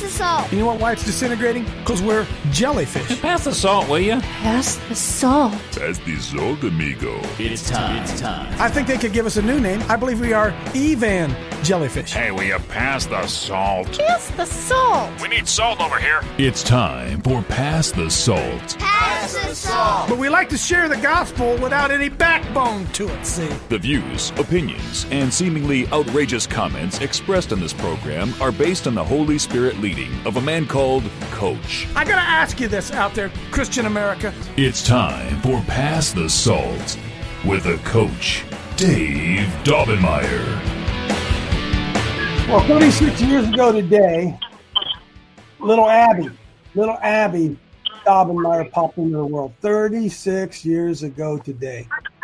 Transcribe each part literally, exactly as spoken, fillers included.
the salt. You know what, why it's disintegrating? Because we're jellyfish. Pass the salt, will you? Pass the salt. Pass the salt, amigo. It's time. It's time. I think they could give us a new name. I believe we are Evan Jellyfish. Hey, will you pass the salt? Pass the salt. We need salt over here. It's time for Pass the Salt. Pass the salt. But we like to share the gospel without any backbone to it, see? The views, opinions, and seemingly outrageous comments expressed in this program are based on the Holy Spirit leading of a man called Coach. I gotta ask you this out there, Christian America. It's time for Pass the Salt with a Coach, Dave Daubenmire. Well, thirty-six years ago today, little Abby, little Abby Daubenmire popped into the world. thirty-six years ago today.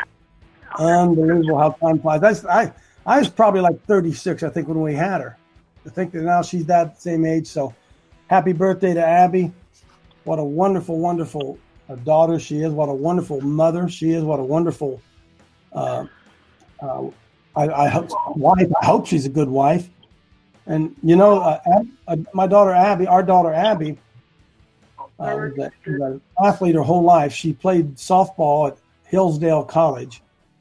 Unbelievable how time flies. I, I, I was probably like thirty-six, I think, when we had her. I think that now she's that same age. So happy birthday to Abby. What a wonderful, wonderful uh, daughter she is. What a wonderful mother she is. What a wonderful uh, uh, I, I hope, wife. I hope she's a good wife. And, you know, uh, Ab, uh, my daughter Abby, our daughter Abby, uh, was, a, was an athlete her whole life. She played softball at Hillsdale College.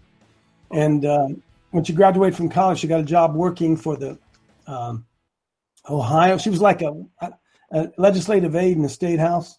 And uh, when she graduated from college, she got a job working for the um, Ohio. She was like a, a legislative aide in the State House.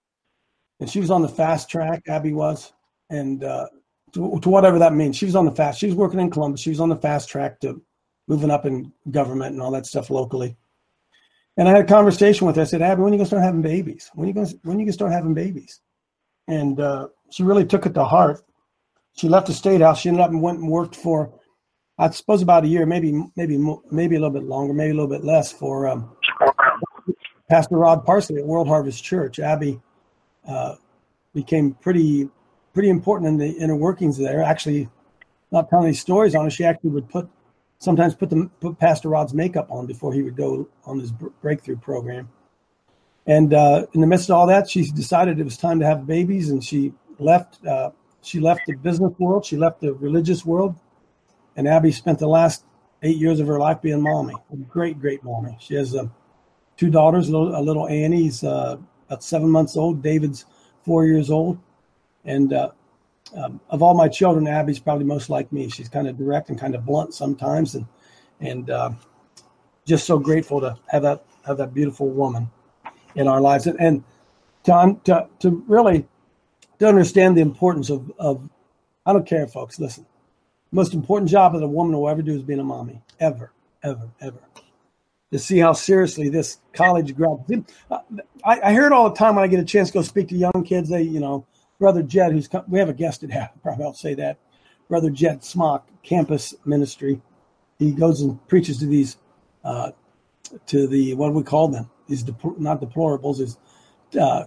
And she was on the fast track, Abby was. And uh, to, to whatever that means, she was on the fast. She was working in Columbus. She was on the fast track to moving up in government and all that stuff locally. And I had a conversation with her. I said, Abby, when are you going to start having babies? When are you going to, when are you going to start having babies? And uh, she really took it to heart. She left the State House. She ended up and went and worked for, I suppose, about a year, maybe maybe, maybe a little bit longer, maybe a little bit less, for um, Pastor Rod Parsley at World Harvest Church. Abby uh, became pretty pretty important in the inner workings there. Actually, not telling these stories on her, she actually would put sometimes put the put Pastor Rod's makeup on before he would go on his breakthrough program. And uh, in the midst of all that, she decided it was time to have babies, and she left. Uh, she left the business world. She left the religious world. And Abby spent the last eight years of her life being mommy, a great, great mommy. She has uh, two daughters. A little, a little Annie's uh, about seven months old. David's four years old. And uh, Um, of all my children, Abby's probably most like me. She's kind of direct and kind of blunt sometimes, and and uh, just so grateful to have that have that beautiful woman in our lives, and, and to, to to really to understand the importance of of I don't care, folks. Listen, the most important job that a woman will ever do is being a mommy, ever, ever, ever. To see how seriously this college grad, I, I hear it all the time when I get a chance to go speak to young kids. They, you know. Brother Jed, who's come, we have a guest at half, probably I'll say that. Brother Jed Smock, campus ministry. He goes and preaches to these, uh, to the, what do we call them? These, dep- not deplorables, is, uh,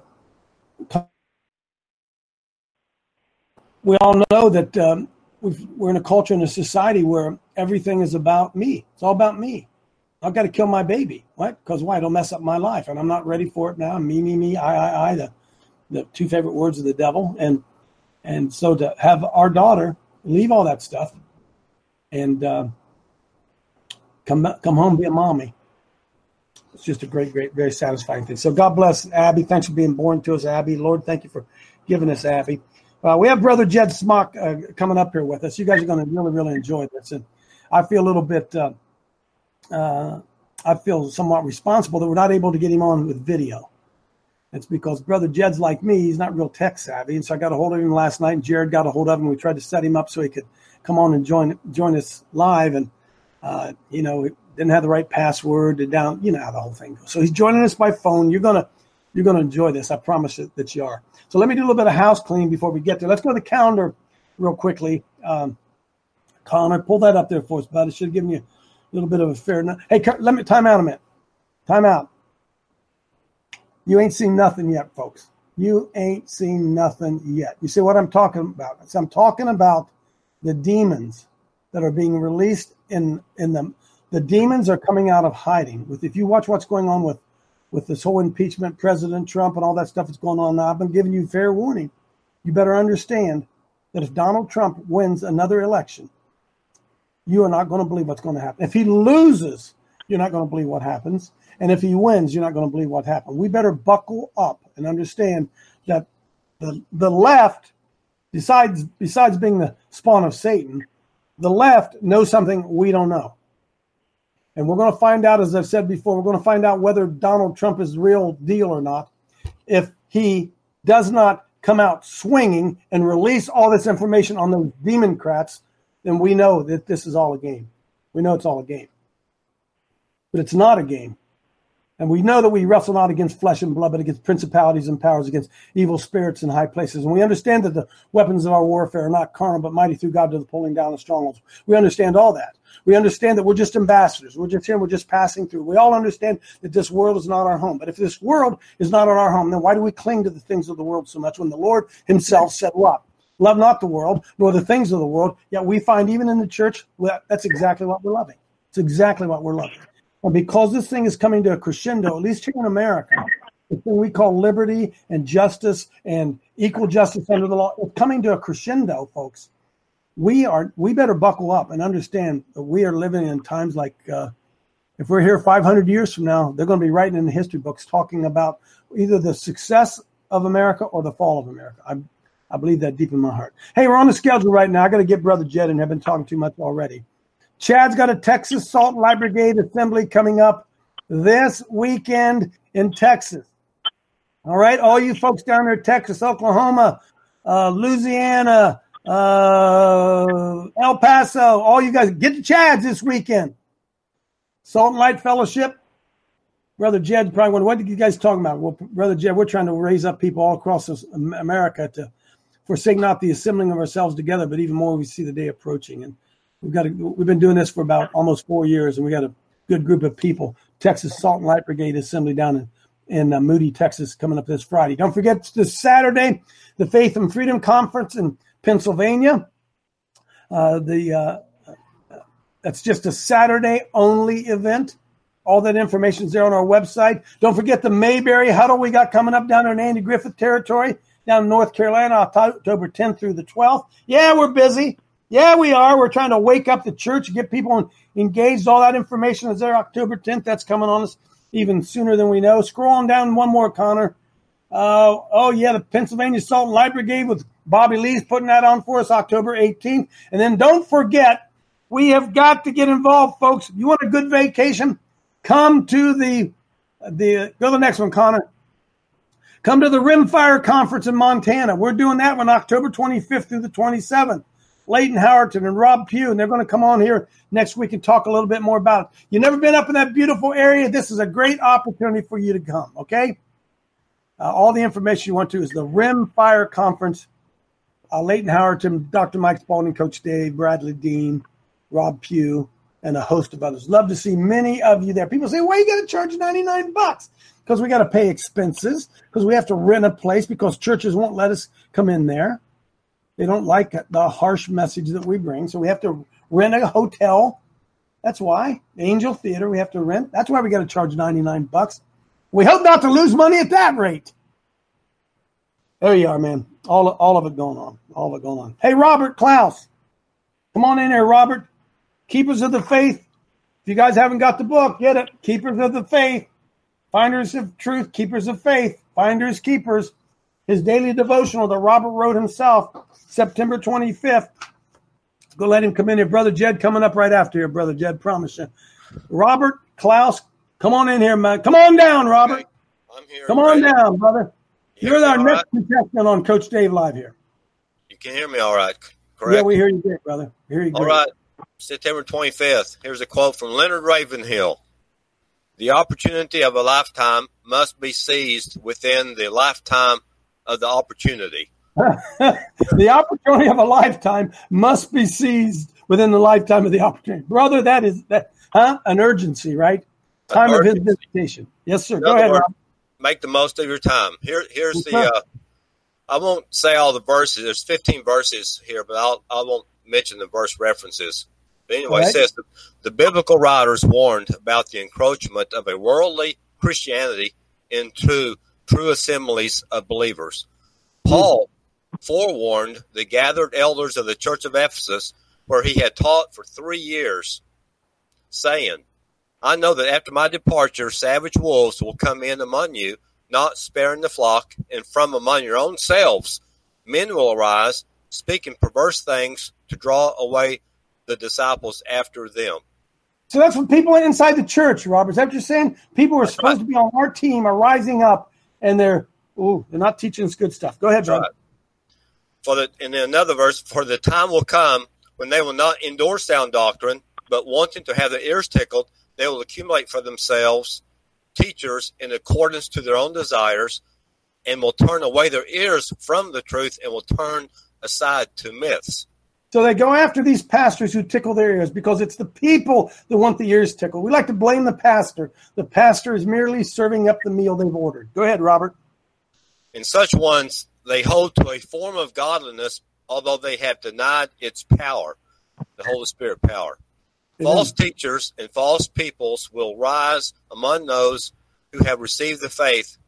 we all know that um, we've, we're in a culture and a society where everything is about me. It's all about me. I've got to kill my baby. What? Because why? It'll mess up my life. And I'm not ready for it now. Me, me, me, I, I, I, the, the two favorite words of the devil. And and so to have our daughter leave all that stuff and uh, come come home, be a mommy, it's just a great, great, very satisfying thing. So God bless Abby. Thanks for being born to us, Abby. Lord, thank you for giving us Abby. Uh, we have Brother Jed Smock uh, coming up here with us. You guys are going to really, really enjoy this. And I feel a little bit, uh, uh, I feel somewhat responsible that we're not able to get him on with video. It's because Brother Jed's like me. He's not real tech savvy. And so I got a hold of him last night, and Jared got a hold of him. We tried to set him up so he could come on and join join us live. And, uh, you know, didn't have the right password to down, you know how the whole thing goes. So he's joining us by phone. You're going to you're gonna enjoy this. I promise you that you are. So let me do a little bit of house cleaning before we get there. Let's go to the calendar real quickly. Um, Connor, pull that up there for us, bud. It should have given you a little bit of a fair. Hey, let me time out a minute. Time out. You ain't seen nothing yet, folks. You ain't seen nothing yet. You see what I'm talking about? So I'm talking about the demons that are being released in in them. The demons are coming out of hiding. With if you watch what's going on with, with this whole impeachment, President Trump and all that stuff that's going on now, I've been giving you fair warning. You better understand that if Donald Trump wins another election, you are not going to believe what's going to happen. If he loses you're not going to believe what happens. And if he wins, you're not going to believe what happened. We better buckle up and understand that the the left, besides besides being the spawn of Satan, the left knows something we don't know. And we're going to find out, as I've said before, we're going to find out whether Donald Trump is the real deal or not. If he does not come out swinging and release all this information on those Democrats, then we know that this is all a game. We know it's all a game. But it's not a game. And we know that we wrestle not against flesh and blood, but against principalities and powers, against evil spirits in high places. And we understand that the weapons of our warfare are not carnal, but mighty through God to the pulling down of strongholds. We understand all that. We understand that we're just ambassadors. We're just here. We're just passing through. We all understand that this world is not our home. But if this world is not our home, then why do we cling to the things of the world so much when the Lord himself said what? Love not the world, nor the things of the world. Yet we find even in the church, well, that's exactly what we're loving. It's exactly what we're loving. And because this thing is coming to a crescendo, at least here in America, the thing we call liberty and justice and equal justice under the law, it's coming to a crescendo, folks. We are. We better buckle up and understand that we are living in times like, uh, if we're here five hundred years from now, they're going to be writing in the history books talking about either the success of America or the fall of America. I, I believe that deep in my heart. Hey, we're on the schedule right now. I got to get Brother Jed in. I've been talking too much already. Chad's got a Texas Salt and Light Brigade Assembly coming up this weekend in Texas. All right, all you folks down there, Texas, Oklahoma, uh, Louisiana, uh, El Paso, all you guys, get to Chad's this weekend. Salt and Light Fellowship. Brother Jed's probably wondering, what are you guys talking about? Well, Brother Jed, we're trying to raise up people all across this America to forsake not the assembling of ourselves together, but even more we see the day approaching. And We've got a, we've been doing this for about almost four years, and we got a good group of people. Texas Salt and Light Brigade Assembly down in, in uh, Moody, Texas, coming up this Friday. Don't forget this Saturday, the Faith and Freedom Conference in Pennsylvania. Uh, the uh, that's just a Saturday-only event. All that information is there on our website. Don't forget the Mayberry Huddle we got coming up down there in Andy Griffith territory, down in North Carolina, October tenth through the twelfth. Yeah, we're busy. Yeah, we are. We're trying to wake up the church, get people engaged. All that information is there October tenth. That's coming on us even sooner than we know. Scroll on down one more, Connor. Uh, oh, yeah, the Pennsylvania Salt and Light Brigade with Bobby Lee's putting that on for us October eighteenth. And then don't forget, we have got to get involved, folks. If you want a good vacation, come to the, the go to the next one, Connor. Come to the Rimfire Conference in Montana. We're doing that one October twenty-fifth through the twenty-seventh. Leighton Howerton and Rob Pugh, and they're going to come on here next week and talk a little bit more about it. You've never been up in that beautiful area. This is a great opportunity for you to come, okay? Uh, all the information you want to is the Rimfire Conference. Uh, Leighton Howerton, Doctor Mike Spalding, Coach Dave, Bradley Dean, Rob Pugh, and a host of others. Love to see many of you there. People say, why you got to charge ninety-nine bucks? Because we got to pay expenses, because we have to rent a place, because churches won't let us come in there. They don't like the harsh message that we bring, so we have to rent a hotel. That's why. Angel Theater, we have to rent. That's why we got to charge ninety-nine bucks. We hope not to lose money at that rate. There you are, man. All, all of it going on. All of it going on. Hey, Robert Klaus. Come on in here, Robert. Keepers of the Faith. If you guys haven't got the book, get it. Keepers of the Faith. Finders of Truth, Keepers of Faith. Finders, Keepers. His daily devotional that Robert wrote himself. September twenty-fifth. Go let him come in here. Brother Jed coming up right after here, Brother Jed, promise you. Robert Klaus, come on in here, man. Come on down, Robert. I'm here. Come on right? down, brother. You You're our next right? contestant on Coach Dave Live here. You can hear me all right, correct? Yeah, we hear you great, brother. We hear you all great. right. September twenty-fifth. Here's a quote from Leonard Ravenhill. The opportunity of a lifetime must be seized within the lifetime of the opportunity. The opportunity of a lifetime must be seized within the lifetime of the opportunity. Brother, that is that, huh? An urgency, right? Time of his visitation. Yes, sir. In Go ahead, words, Rob. Make the most of your time. Here, here's Okay. the. Uh, I won't say all the verses. There's fifteen verses here, but I'll I won't mention the verse references. But anyway, Right. it says the, the biblical writers warned about the encroachment of a worldly Christianity into true assemblies of believers. Paul forewarned the gathered elders of the church of Ephesus, where he had taught for three years, saying, I know that after my departure, savage wolves will come in among you, not sparing the flock, and from among your own selves men will arise, speaking perverse things to draw away the disciples after them. So that's what people inside the church, Robert. Is that what you're saying? People who are That's supposed right. to be on our team are rising up, and they're ooh, they're not teaching us good stuff. Go ahead, That's brother. right. For the, and then another verse, for the time will come when they will not endure sound doctrine, but wanting to have their ears tickled, they will accumulate for themselves teachers in accordance to their own desires, and will turn away their ears from the truth and will turn aside to myths. So they go after these pastors who tickle their ears because it's the people that want the ears tickled. We like to blame the pastor. The pastor is merely serving up the meal they've ordered. Go ahead, Robert. In such ones, they hold to a form of godliness, although they have denied its power, the Holy Spirit power. Amen. False teachers and false peoples will rise among those who have received the faith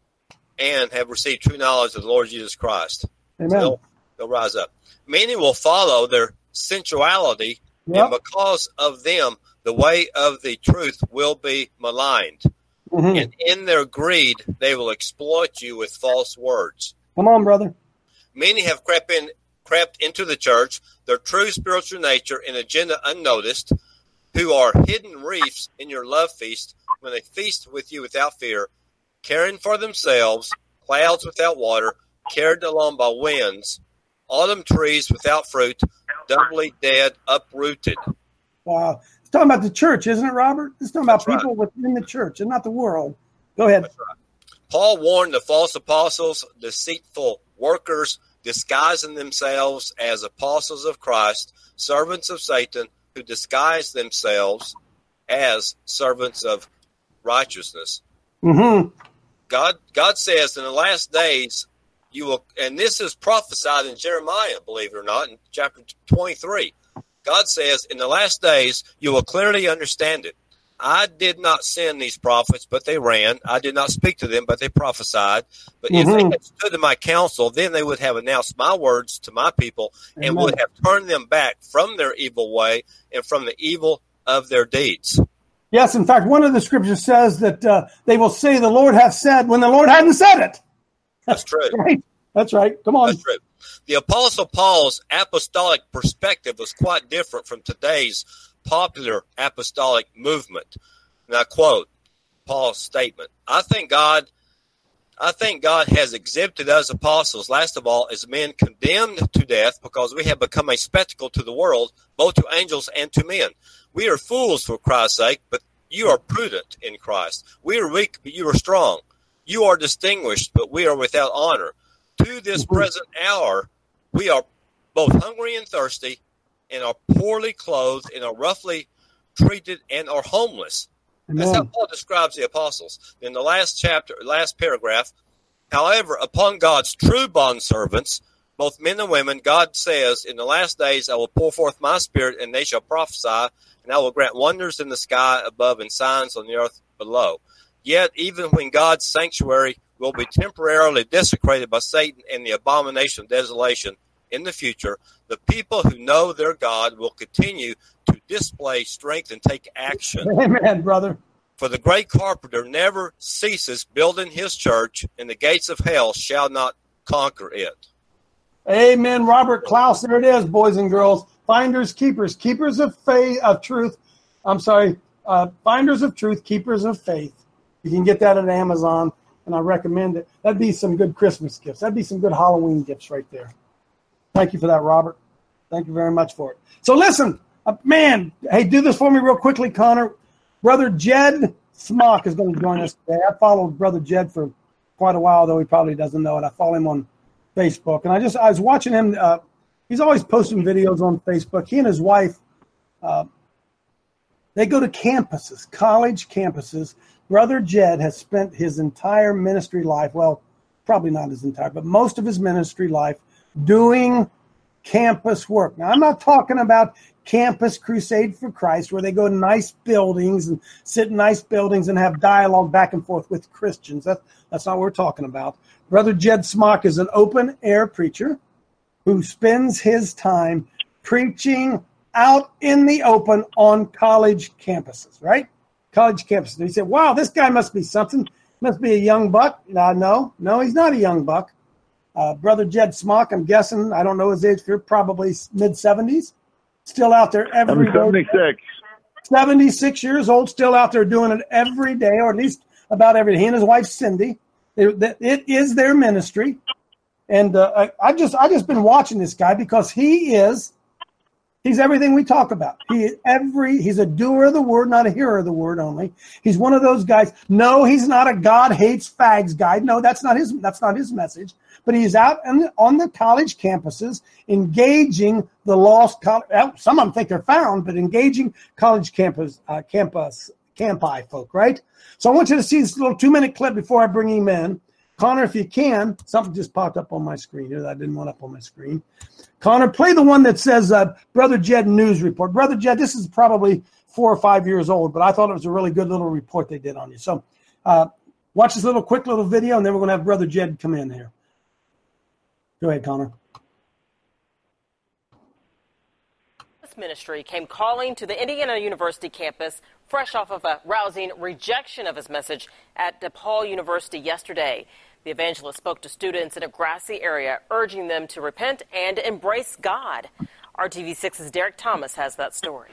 and have received true knowledge of the Lord Jesus Christ. Amen. So they'll, they'll rise up. Many will follow their sensuality, Yep. and because of them, the way of the truth will be maligned. Mm-hmm. And in their greed, they will exploit you with false words. Come on, brother. Many have crept in, crept into the church, their true spiritual nature and agenda unnoticed, who are hidden reefs in your love feast when they feast with you without fear, caring for themselves, clouds without water, carried along by winds, autumn trees without fruit, doubly dead, uprooted. Wow. It's talking about the church, isn't it, Robert? It's talking about That's right. people within the church and not the world. Go ahead. That's right. Paul warned the false apostles, deceitful workers, disguising themselves as apostles of Christ, servants of Satan, who disguise themselves as servants of righteousness. Mm-hmm. God, God says in the last days you will, and this is prophesied in Jeremiah, believe it or not, in chapter twenty-three. God says, in the last days you will clearly understand it. I did not send these prophets, but they ran. I did not speak to them, but they prophesied. But Mm-hmm. if they had stood in my counsel, then they would have announced my words to my people and Amen. would have turned them back from their evil way and from the evil of their deeds. Yes, in fact, one of the scriptures says that uh, they will say the Lord hath said when the Lord hadn't said it. That's true. Right? That's right. Come on. That's true. The Apostle Paul's apostolic perspective was quite different from today's popular apostolic movement. And I quote Paul's statement. I think God I think God has exhibited us apostles, last of all, as men condemned to death because we have become a spectacle to the world, both to angels and to men. We are fools for Christ's sake, but you are prudent in Christ. We are weak, but you are strong. You are distinguished, but we are without honor. To this present hour, we are both hungry and thirsty, and are poorly clothed, and are roughly treated, and are homeless. That's how Amen. Paul describes the apostles. In the last chapter, last paragraph, however, upon God's true bondservants, both men and women, God says, in the last days I will pour forth my spirit, and they shall prophesy, and I will grant wonders in the sky above and signs on the earth below. Yet, even when God's sanctuary will be temporarily desecrated by Satan and the abomination of desolation in the future, the people who know their God will continue to display strength and take action. Amen, brother. For the great carpenter never ceases building his church, and the gates of hell shall not conquer it. Amen, Robert Klaus. There it is, boys and girls. Finders, keepers, keepers of faith, of truth. I'm sorry, uh, finders of truth, keepers of faith. You can get that at Amazon, and I recommend it. That'd be some good Christmas gifts. That'd be some good Halloween gifts right there. Thank you for that, Robert. Thank you very much for it. So listen, uh, man, hey, do this for me real quickly, Connor. Brother Jed Smock is going to join us today. I followed Brother Jed for quite a while, though he probably doesn't know it. I follow him on Facebook, and I just I was watching him. Uh, he's always posting videos on Facebook. He and his wife, uh, they go to campuses, college campuses. Brother Jed has spent his entire ministry life, well, probably not his entire, but most of his ministry life doing campus work. Now, I'm not talking about Campus Crusade for Christ, where they go to nice buildings and sit in nice buildings and have dialogue back and forth with Christians. That, that's not what we're talking about. Brother Jed Smock is an open-air preacher who spends his time preaching out in the open on college campuses, right? college campuses. And he said, wow, this guy must be something. Must be a young buck. Uh, no, no, he's not a young buck. Uh, Brother Jed Smock, I'm guessing, I don't know his age, probably mid-seventies. Still out there every I'm seventy-six. day. seventy-six years old, still out there doing it every day, or at least about every day. He and his wife, Cindy. It, it is their ministry. And uh, I, I just I just been watching this guy because he is he's everything we talk about. He every he's a doer of the word, not a hearer of the word only. He's one of those guys. No, he's not a God hates fags guy. No, that's not his that's not his message. But he's out on the, on the college campuses engaging the lost college. Some of them think they're found, but engaging college campus uh, campus campi folk, right? So I want you to see this little two minute clip before I bring him in. Connor, if you can, something just popped up on my screen here that I didn't want up on my screen. Connor, play the one that says uh, Brother Jed News Report. Brother Jed, this is probably four or five years old, but I thought it was a really good little report they did on you. So uh, watch this little quick little video, and then we're going to have Brother Jed come in here. Go ahead, Connor. This ministry came calling to the Indiana University campus fresh off of a rousing rejection of his message at DePaul University yesterday. The evangelist spoke to students in a grassy area, urging them to repent and embrace God. R T V six's Derek Thomas has that story.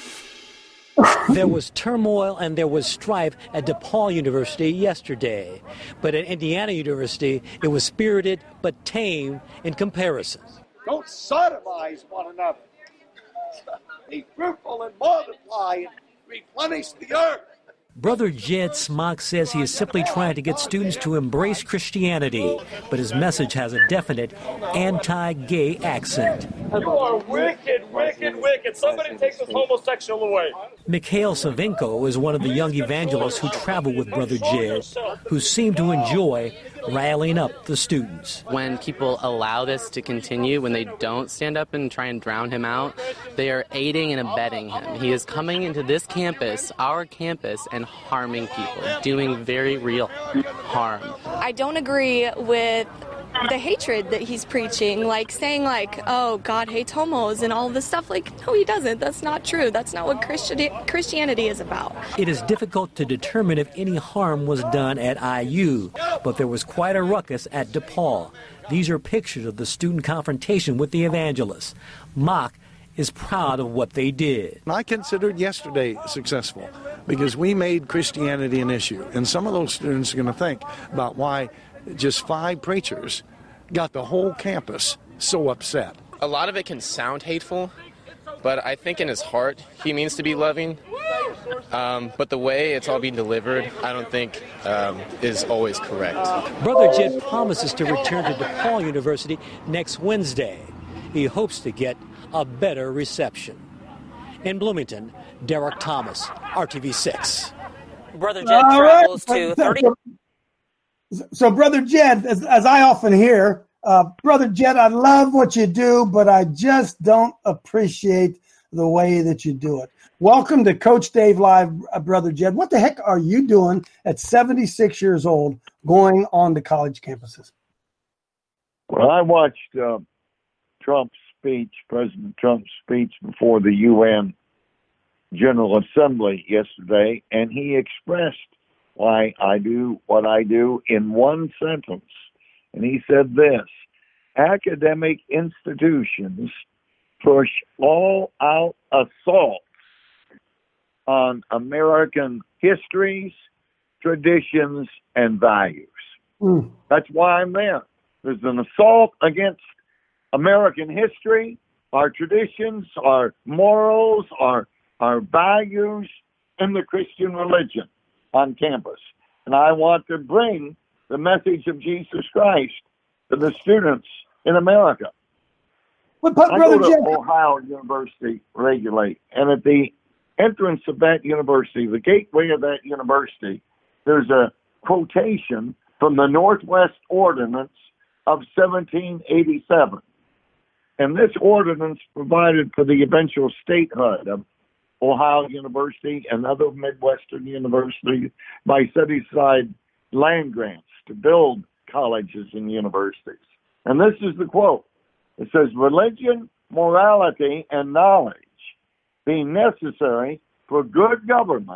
There was turmoil and there was strife at DePaul University yesterday. But at Indiana University, it was spirited but tame in comparison. Don't sodomize one another. Be fruitful and multiply and replenish the earth. Brother Jed Smock says he is simply trying to get students to embrace Christianity, but his message has a definite anti-gay accent. You are wicked, wicked, wicked. Somebody take this homosexual away. Mikhail Savinko is one of the young evangelists who travel with Brother Jed, who seem to enjoy rallying up the students. When people allow this to continue, when they don't stand up and try and drown him out, they are aiding and abetting him. He is coming into this campus, our campus, and harming people, doing very real harm. I don't agree with the hatred that he's preaching, like saying like, oh, God hates homos and all of this stuff. Like, no, he doesn't. That's not true. That's not what Christi- Christianity is about. It is difficult to determine if any harm was done at I U, but there was quite a ruckus at DePaul. These are pictures of the student confrontation with the evangelist. Mock is proud of what they did. I considered yesterday successful because we made Christianity an issue. And some of those students are going to think about why just five preachers got the whole campus so upset. A lot of it can sound hateful, but I think in his heart he means to be loving. Um, but the way it's all being delivered, I don't think um, is always correct. Brother Jed promises to return to DePaul University next Wednesday. He hopes to get a better reception. In Bloomington, Derek Thomas, R T V six. Brother Jed travels right. to thirty. So, Brother Jed, as, as I often hear, uh, Brother Jed, I love what you do, but I just don't appreciate the way that you do it. Welcome to Coach Dave Live, uh, Brother Jed. What the heck are you doing at seventy-six years old going on to college campuses? Well, I watched uh, Trump's speech, President Trump's speech before the U N General Assembly yesterday, and he expressed why I do what I do in one sentence. And he said this: academic institutions push all-out assaults on American histories, traditions, and values. Mm. That's why I'm there. There's an assault against American history, our traditions, our morals, our, our values, and the Christian religion on campus. And I want to bring the message of Jesus Christ to the students in America. But, but, I Brother go to Jed, Ohio University regularly, and at the entrance of that university, the gateway of that university, there's a quotation from the Northwest Ordinance of seventeen eighty-seven. And this ordinance provided for the eventual statehood of Ohio University and other Midwestern universities by setting aside land grants to build colleges and universities. And this is the quote. It says, religion, morality, and knowledge being necessary for good government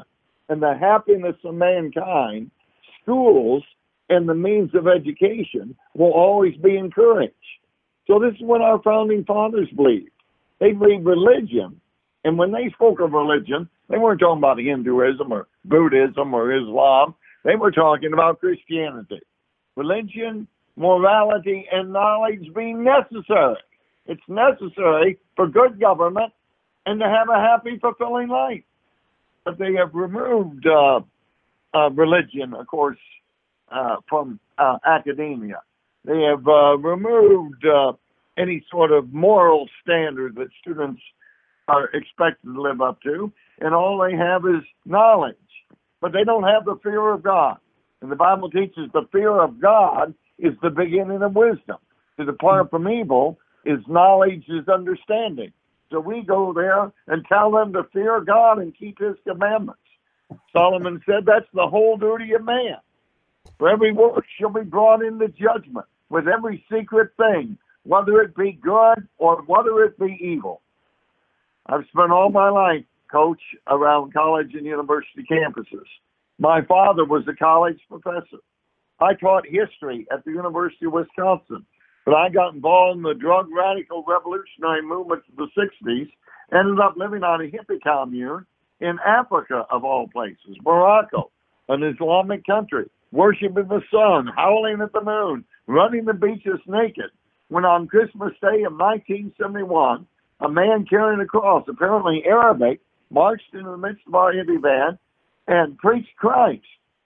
and the happiness of mankind, schools and the means of education will always be encouraged. So this is what our founding fathers believed. They believed religion, and when they spoke of religion, they weren't talking about Hinduism or Buddhism or Islam. They were talking about Christianity. Religion, morality, and knowledge being necessary. It's necessary for good government and to have a happy, fulfilling life. But they have removed uh, uh, religion, of course, uh, from uh, academia. They have uh, removed uh, any sort of moral standard that students are expected to live up to, and all they have is knowledge. But they don't have the fear of God. And the Bible teaches the fear of God is the beginning of wisdom. To depart from evil is knowledge, is understanding. So we go there and tell them to fear God and keep his commandments. Solomon said that's the whole duty of man. For every work shall be brought into judgment with every secret thing, whether it be good or whether it be evil. I've spent all my life, Coach, around college and university campuses. My father was a college professor. I taught history at the University of Wisconsin, but I got involved in the drug radical revolutionary movement of the sixties, ended up living on a hippie commune in Africa, of all places, Morocco, an Islamic country, worshiping the sun, howling at the moon, running the beaches naked, when on Christmas Day of nineteen seventy-one, a man carrying a cross, apparently Arabic, marched into the midst of our hippie van and preached Christ.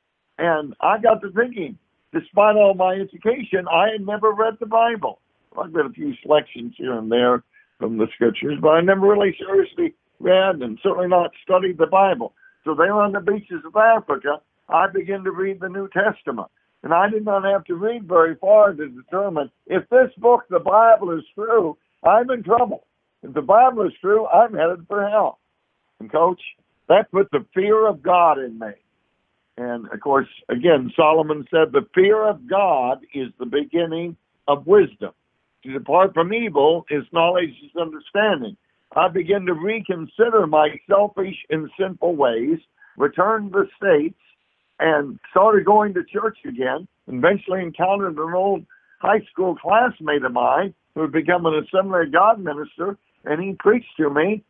And I got to thinking, despite all my education, I had never read the Bible. I've read a few selections here and there from the scriptures, but I never really seriously read and certainly not studied the Bible. So there on the beaches of Africa, I began to read the New Testament. And I did not have to read very far to determine if this book, the Bible, is true, I'm in trouble. If the Bible is true, I'm headed for hell. And, Coach, that put the fear of God in me. And, of course, again, Solomon said the fear of God is the beginning of wisdom. To depart from evil is knowledge, is understanding. I began to reconsider my selfish and sinful ways, returned to the States, and started going to church again, and eventually encountered an old high school classmate of mine who had become an Assembly of God minister, and he preached to me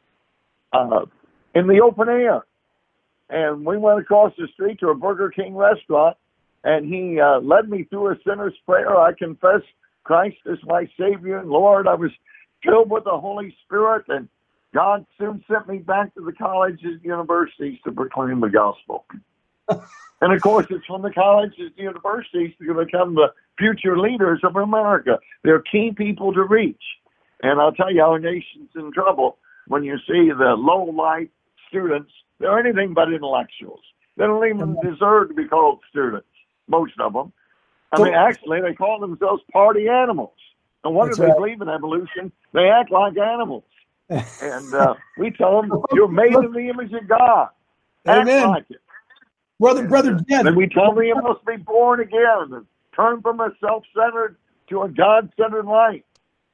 uh, in the open air. And we went across the street to a Burger King restaurant, and he uh, led me through a sinner's prayer. I confessed Christ as my Savior and Lord. I was filled with the Holy Spirit, and God soon sent me back to the colleges and universities to proclaim the gospel. And, of course, it's from the colleges and universities to become the future leaders of America. They're key people to reach. And I'll tell you, our nation's in trouble when you see the low-life students. They're anything but intellectuals. They don't even deserve to be called students, most of them. I mean, actually, they call themselves party animals. And wonder if they believe in evolution. They act like animals. And uh, we tell them, you're made in the image of God. Act Amen. like it. Brother, brother Jed. And we tell them you must be born again and turn from a self-centered to a God-centered life.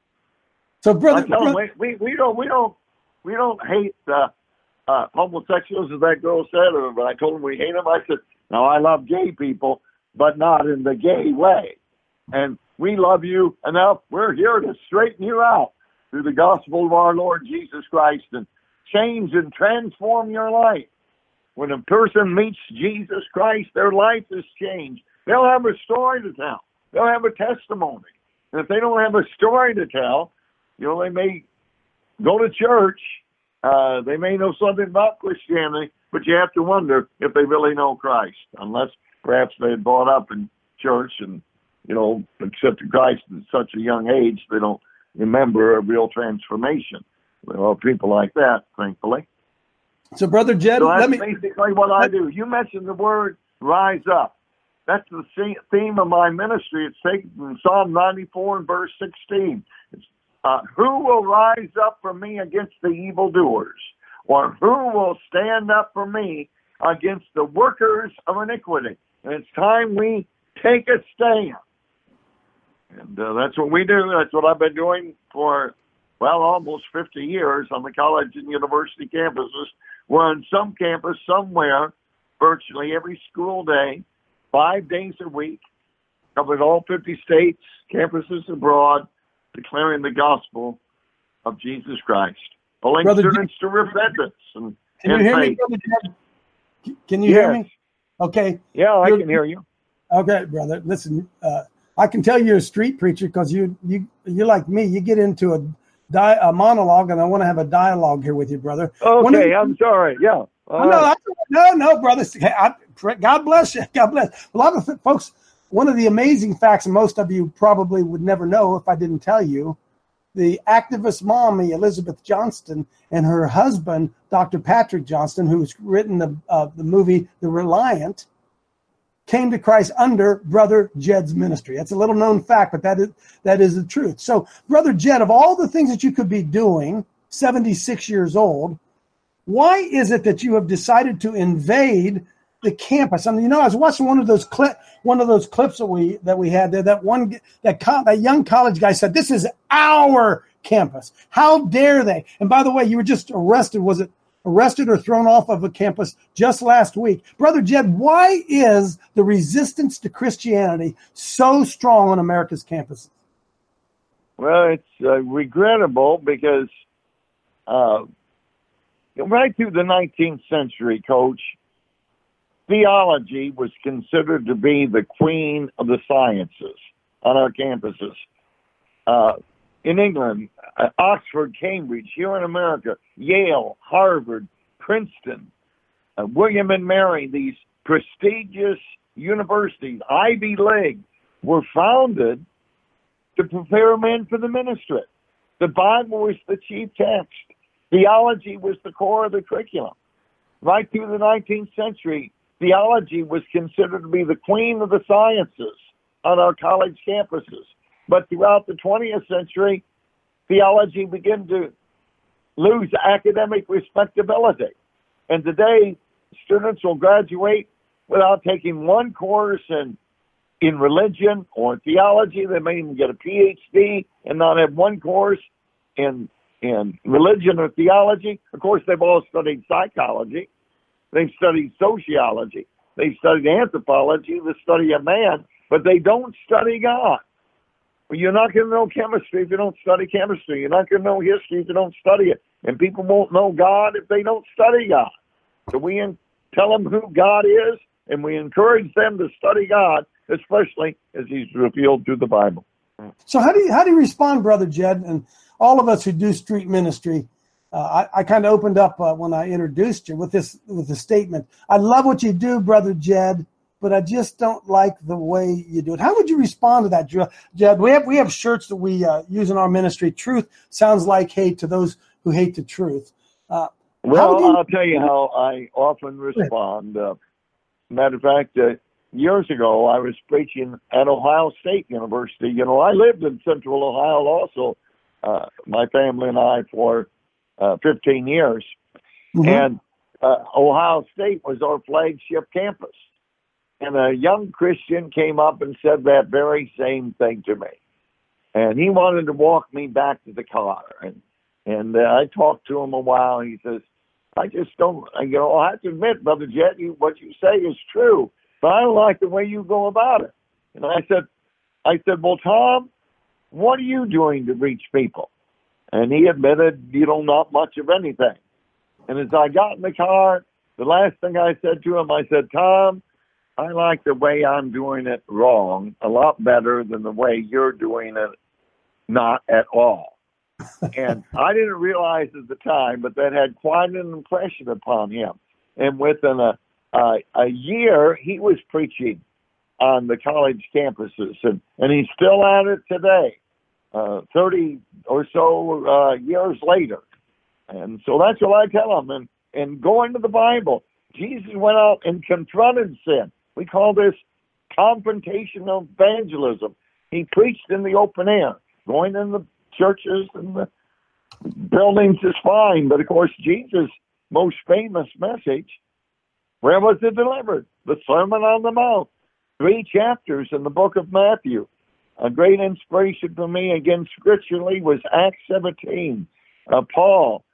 So, brother, I tell them, brother we, we don't we don't we don't hate uh, uh, homosexuals, as that girl said. Or but I told them we hate them. I said, no, I love gay people, but not in the gay way. And we love you enough. We're here to straighten you out through the gospel of our Lord Jesus Christ and change and transform your life. When a person meets Jesus Christ, their life is changed. They'll have a story to tell. They'll have a testimony. And if they don't have a story to tell, you know, they may go to church. Uh, they may know something about Christianity, but you have to wonder if they really know Christ, unless perhaps they had brought up in church and, you know, accepted Christ at such a young age they don't remember a real transformation. There are people like that, thankfully. So, Brother Jed, so that's let me... basically what I do. You mentioned the word rise up. That's the theme of my ministry. It's taken from Psalm ninety-four and verse sixteen. It's, uh, who will rise up for me against the evildoers? Or who will stand up for me against the workers of iniquity? And it's time we take a stand. And uh, that's what we do. That's what I've been doing for, well, almost fifty years on the college and university campuses, where on some campus, somewhere, virtually every school day, five days a week, covered all fifty states, campuses abroad, declaring the gospel of Jesus Christ, pulling Brother students Jed, to repentance and, can you and hear faith. me, Brother Jed? Can you Yes. hear me? Okay. Yeah, I You're- can hear you. Okay, brother. Listen, uh, I can tell you're a street preacher because you you you're like me. You get into a di- a monologue, and I want to have a dialogue here with you, brother. One of Okay, the- I'm sorry. Yeah. All no, right. I- no, no, brother. I, God bless you. God bless. A lot of th- folks. One of the amazing facts, and most of you probably would never know if I didn't tell you, the activist mommy Elizabeth Johnston and her husband, Doctor Patrick Johnston, who's written the uh, the movie The Reliant, came to Christ under Brother Jed's ministry. That's a little known fact, but that is that is the truth. So, Brother Jed, of all the things that you could be doing, seventy-six years old, why is it that you have decided to invade the campus? I mean, you know, I was watching one of those clip, one of those clips that we that we had there. That one, that co- that young college guy said, "This is our campus. How dare they?" And by the way, you were just arrested. Was it arrested or thrown off of a campus just last week? Brother Jed, why is the resistance to Christianity so strong on America's campuses? Well, it's uh, regrettable because uh, right through the nineteenth century, Coach, theology was considered to be the queen of the sciences on our campuses. Uh, in England, uh, Oxford, Cambridge, here in America, Yale, Harvard, Princeton, uh, William and Mary, these prestigious universities, Ivy League, were founded to prepare men for the ministry. The Bible was the chief text. Theology was the core of the curriculum. Right through the nineteenth century, theology was considered to be the queen of the sciences on our college campuses. But throughout the twentieth century, theology began to lose academic respectability. And today, students will graduate without taking one course in, in religion or theology. They may even get a P H D and not have one course in, in religion or theology. Of course, they've all studied psychology. They've studied sociology. They've studied anthropology, the study of man, but they don't study God. Well, you're not going to know chemistry if you don't study chemistry. You're not going to know history if you don't study it. And people won't know God if they don't study God. So we in, tell them who God is, and we encourage them to study God, especially as he's revealed through the Bible. So how do you how do you respond, Brother Jed, and all of us who do street ministry? Uh, I, I kind of opened up uh, when I introduced you with this with the statement. I love what you do, Brother Jed, but I just don't like the way you do it. How would you respond to that, Jed? We have we have shirts that we uh, use in our ministry. Truth sounds like hate to those who hate the truth. Uh, well, you... I'll tell you how I often respond. Uh, matter of fact, uh, years ago, I was preaching at Ohio State University. You know, I lived in Central Ohio also, uh, my family and I, for uh, fifteen years. Mm-hmm. And uh, Ohio State was our flagship campus. And a young Christian came up and said that very same thing to me. And he wanted to walk me back to the car. And and uh, I talked to him a while, and he says, I just don't, you know, I have to admit, Brother Jed, you, what you say is true, but I don't like the way you go about it. And I said, I said, well, Tom, what are you doing to reach people? And he admitted, you know, not much of anything. And as I got in the car, the last thing I said to him, I said, Tom, I like the way I'm doing it wrong a lot better than the way you're doing it not at all. And I didn't realize at the time, but that had quite an impression upon him. And within a, a, a year, he was preaching on the college campuses, and, and he's still at it today, uh, thirty or so uh, years later. And so that's what I tell him. And, and go into the Bible. Jesus went out and confronted sin. We call this confrontational evangelism. He preached in the open air. Going in the churches and the buildings is fine, but of course Jesus' most famous message, where was it delivered? The Sermon on the Mount. Three chapters in the book of Matthew. A great inspiration for me, again, scripturally, was Acts seventeen. Uh, Paul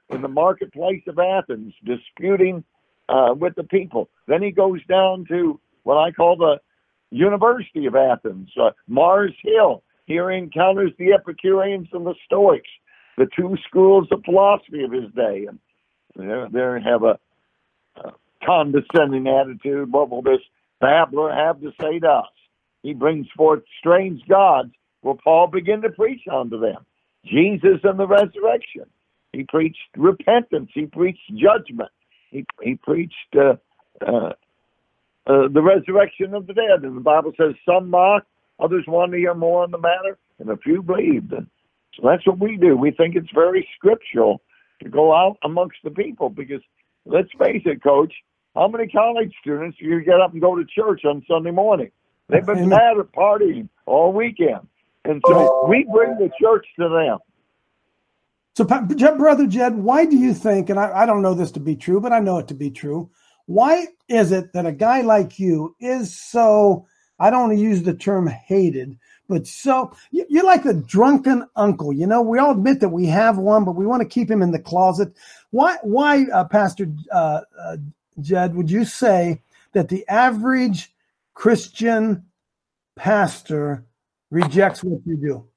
in the marketplace of Athens, disputing uh, with the people. Then he goes down to what I call the University of Athens, uh, Mars Hill. Here he encounters the Epicureans and the Stoics, the two schools of philosophy of his day. And they have a, a condescending attitude. What will this babbler have to say to us? He brings forth strange gods. Will Paul begin to preach unto them? Jesus and the resurrection. He preached repentance. He preached judgment. He, he preached uh, uh, uh, the resurrection of the dead. And the Bible says some mocked, others wanted to hear more on the matter, and a few believed. And so that's what we do. We think it's very scriptural to go out amongst the people because, let's face it, Coach, how many college students do you get up and go to church on Sunday morning? They've been mad at partying all weekend. And so we bring the church to them. So, Brother Jed, why do you think, and I, I don't know this to be true, but I know it to be true, why is it that a guy like you is so, I don't want to use the term hated, but so, you're like a drunken uncle. You know, we all admit that we have one, but we want to keep him in the closet. Why, why, uh, Pastor uh, uh, Jed, would you say that the average Christian pastor rejects what you do?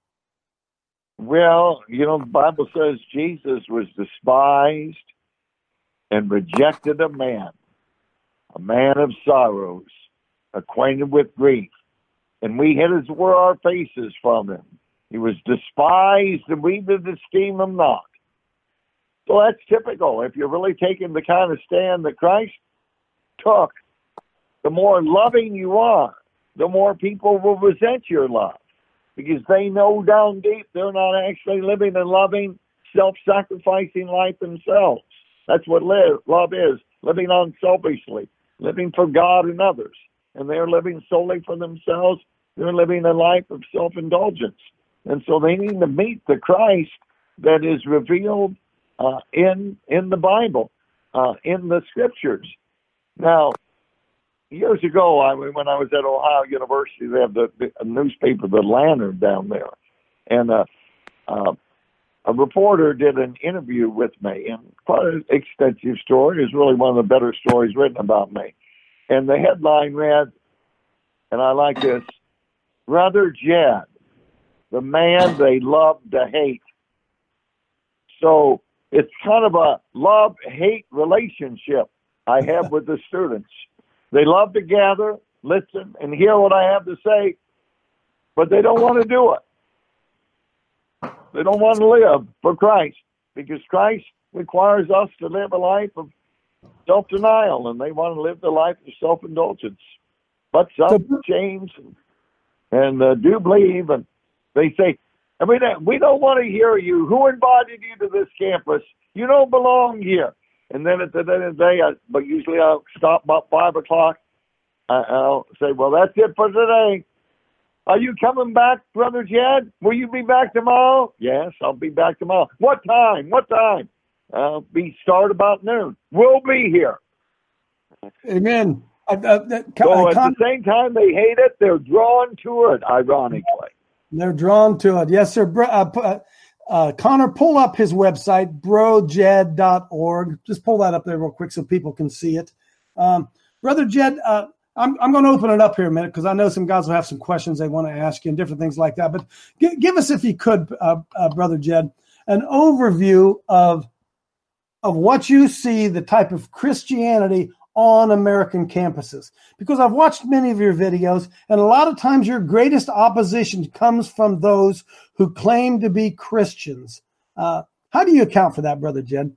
Well, you know, the Bible says Jesus was despised and rejected of man, a man of sorrows, acquainted with grief. And we hid as were our faces from him. He was despised, and we did esteem him not. So that's typical. If you're really taking the kind of stand that Christ took, the more loving you are, the more people will resent your love. Because they know down deep they're not actually living a loving, self-sacrificing life themselves. That's what live, love is, living unselfishly, living for God and others. And they're living solely for themselves. They're living a life of self-indulgence. And so they need to meet the Christ that is revealed uh, in in the Bible, uh, in the Scriptures. Now, years ago, I mean, when I was at Ohio University, they have the, the newspaper, The Lantern, down there. And uh, uh, a reporter did an interview with me, and quite an extensive story. It was really one of the better stories written about me. And the headline read, and I like this, Brother Jed, the man they love to hate. So it's kind of a love-hate relationship I have with the students. They love to gather, listen, and hear what I have to say, but they don't want to do it. They don't want to live for Christ because Christ requires us to live a life of self-denial, and they want to live the life of self-indulgence. But some change and, and uh, do believe, and they say, I mean, we don't want to hear you. Who invited you to this campus? You don't belong here. And then at the end of the day, I, but usually I'll stop about five o'clock. I, I'll say, well, that's it for today. Are you coming back, Brother Jed? Will you be back tomorrow? Yes, I'll be back tomorrow. What time? What time? I'll be start about noon. We'll be here. Amen. Uh, uh, that, so uh, at the same time they hate it, they're drawn to it, ironically. They're drawn to it. Yes, sir. Bro, uh, uh, Connor, pull up his website, bro jed dot org. Just pull that up there real quick so people can see it. Um, Brother Jed, uh, I'm, I'm going to open it up here a minute because I know some guys will have some questions they want to ask you and different things like that. But g- give us, if you could, uh, uh, Brother Jed, an overview of of what you see, the type of Christianity on American campuses. Because I've watched many of your videos, and a lot of times your greatest opposition comes from those who claim to be Christians. Uh, how do you account for that, Brother Jed?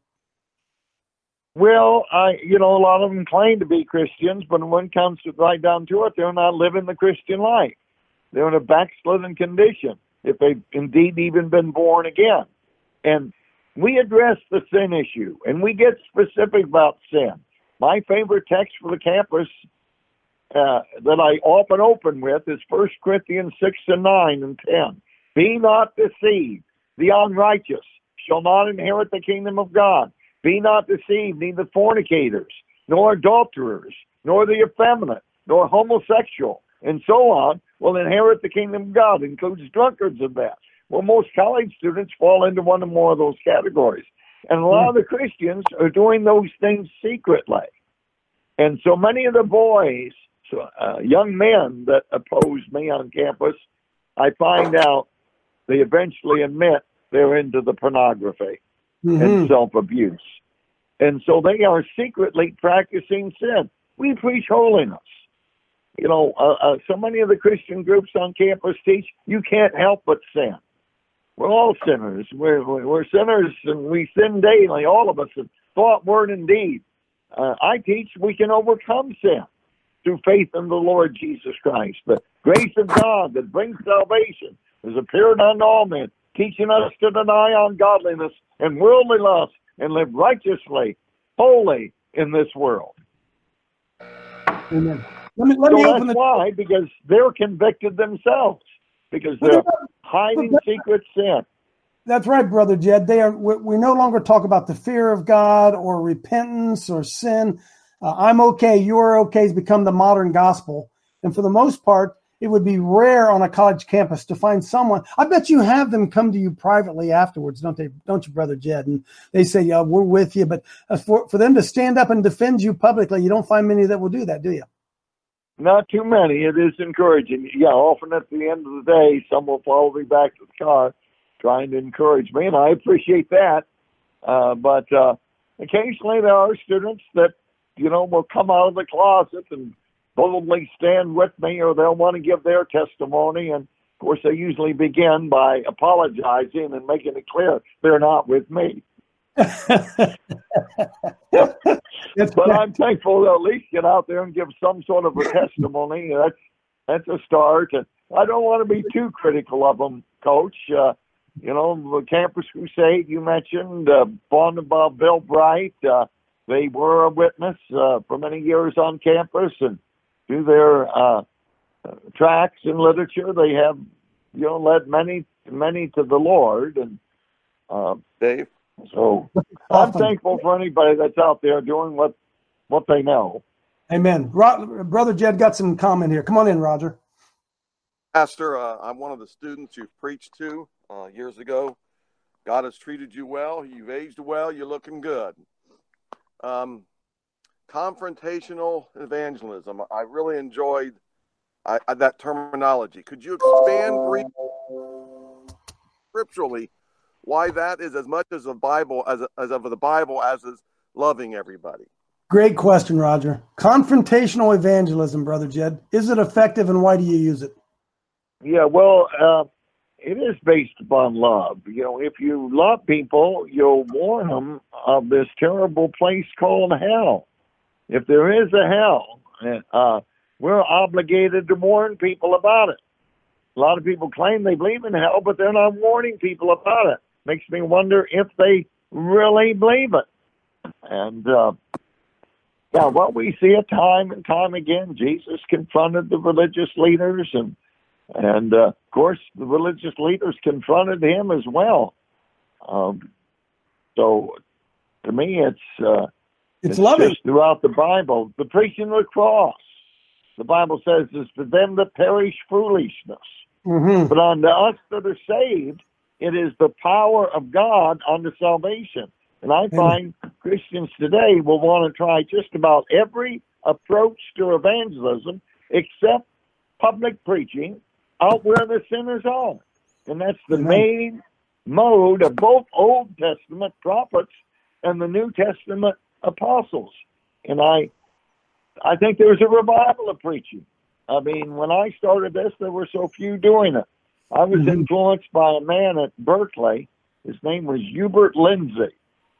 Well, I, you know, a lot of them claim to be Christians, but when it comes to right down to it, they're not living the Christian life. They're in a backslidden condition, if they've indeed even been born again. And we address the sin issue, and we get specific about sin. My favorite text for the campus uh, that I often open with is First Corinthians six and nine and ten. Be not deceived. The unrighteous shall not inherit the kingdom of God. Be not deceived, neither fornicators, nor adulterers, nor the effeminate, nor homosexual, and so on, will inherit the kingdom of God. It includes drunkards in that. Well, most college students fall into one or more of those categories. And a lot of the Christians are doing those things secretly. And so many of the boys, so, uh, young men that oppose me on campus, I find out they eventually admit they're into the pornography mm-hmm. and self-abuse. And so they are secretly practicing sin. We preach holiness. You know, uh, uh, so many of the Christian groups on campus teach you can't help but sin. We're all sinners. We're, we're sinners, and we sin daily, all of us, in thought, word, and deed. Uh, I teach we can overcome sin through faith in the Lord Jesus Christ. The grace of God that brings salvation has appeared unto all men, teaching us to deny ungodliness and worldly lust and live righteously, holy in this world. Amen. Let me, let so me that's open the... why, because they're convicted themselves, because they're hiding secret sin. That's right, Brother Jed. They are. We, we no longer talk about the fear of God or repentance or sin. Uh, I'm okay, you're okay has become the modern gospel. And for the most part, it would be rare on a college campus to find someone. I bet you have them come to you privately afterwards, don't they? Don't you, Brother Jed? And they say, yeah, we're with you. But for, for them to stand up and defend you publicly, you don't find many that will do that, do you? Not too many. It is encouraging. Yeah, often at the end of the day, some will follow me back to the car trying to encourage me, and I appreciate that. Uh, but uh, occasionally there are students that, you know, will come out of the closet and boldly stand with me, or they'll want to give their testimony. And, of course, they usually begin by apologizing and making it clear they're not with me. But I'm thankful to at least get out there and give some sort of a testimony. That's that's a start. And I don't want to be too critical of them, Coach. Uh, you know, the Campus Crusade you mentioned, uh, founded by Bill Bright, uh, they were a witness uh, for many years on campus, and through their uh, tracts and literature, they have, you know, led many many to the Lord. And uh, Dave. So I'm thankful for anybody that's out there doing what what they know. Amen. Ro- Brother Jed got some comment here. Come on in, Roger. Pastor, uh, I'm one of the students you've preached to uh, years ago. God has treated you well. You've aged well. You're looking good. Um, confrontational evangelism. I really enjoyed I, I, that terminology. Could you expand briefly, scripturally, why that is as much as the Bible as as of the Bible as is loving everybody? Great question, Roger. Confrontational evangelism, Brother Jed. Is it effective, and why do you use it? Yeah, well, uh, it is based upon love. You know, if you love people, you'll warn them of this terrible place called hell. If there is a hell, uh, we're obligated to warn people about it. A lot of people claim they believe in hell, but they're not warning people about it. Makes me wonder if they really believe it. And, uh, yeah, what we see it time and time again, Jesus confronted the religious leaders, and, and uh, of course, the religious leaders confronted him as well. Um, so, to me, it's, uh, it's, it's loving. Just throughout the Bible. The preaching of the cross, the Bible says, is for them that perish foolishness. Mm-hmm. But unto us that are saved, it is the power of God unto salvation. And I find Christians today will want to try just about every approach to evangelism except public preaching out where the sinners are. And that's the main mode of both Old Testament prophets and the New Testament apostles. And I I think there's a revival of preaching. I mean, when I started this, there were so few doing it. I was influenced by a man at Berkeley. His name was Hubert Lindsay.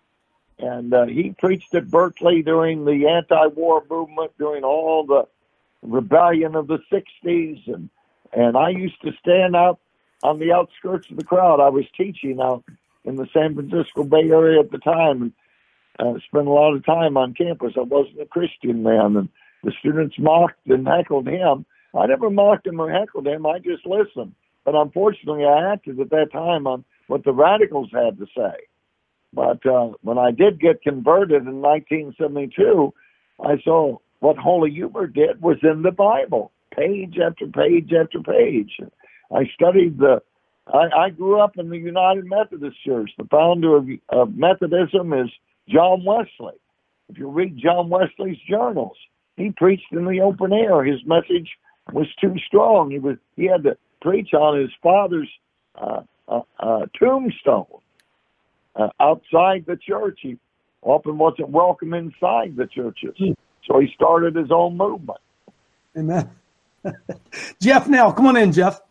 And uh, he preached at Berkeley during the anti-war movement, during all the rebellion of the sixties. And, and I used to stand out on the outskirts of the crowd. I was teaching out in the San Francisco Bay Area at the time, and uh, spent a lot of time on campus. I wasn't a Christian then, and the students mocked and heckled him. I never mocked him or heckled him. I just listened. But unfortunately, I acted at that time on what the radicals had to say. But uh, when I did get converted in nineteen seventy-two, I saw what Holy Hubert did was in the Bible, page after page after page. I studied the I, I grew up in the United Methodist Church. The founder of, of Methodism is John Wesley. If you read John Wesley's journals, he preached in the open air. His message was too strong. He was he had to preach on his father's uh, uh, uh, tombstone uh, outside the church. He often wasn't welcome inside the churches. So he started his own movement. Amen. Jeff Nell, come on in, Jeff.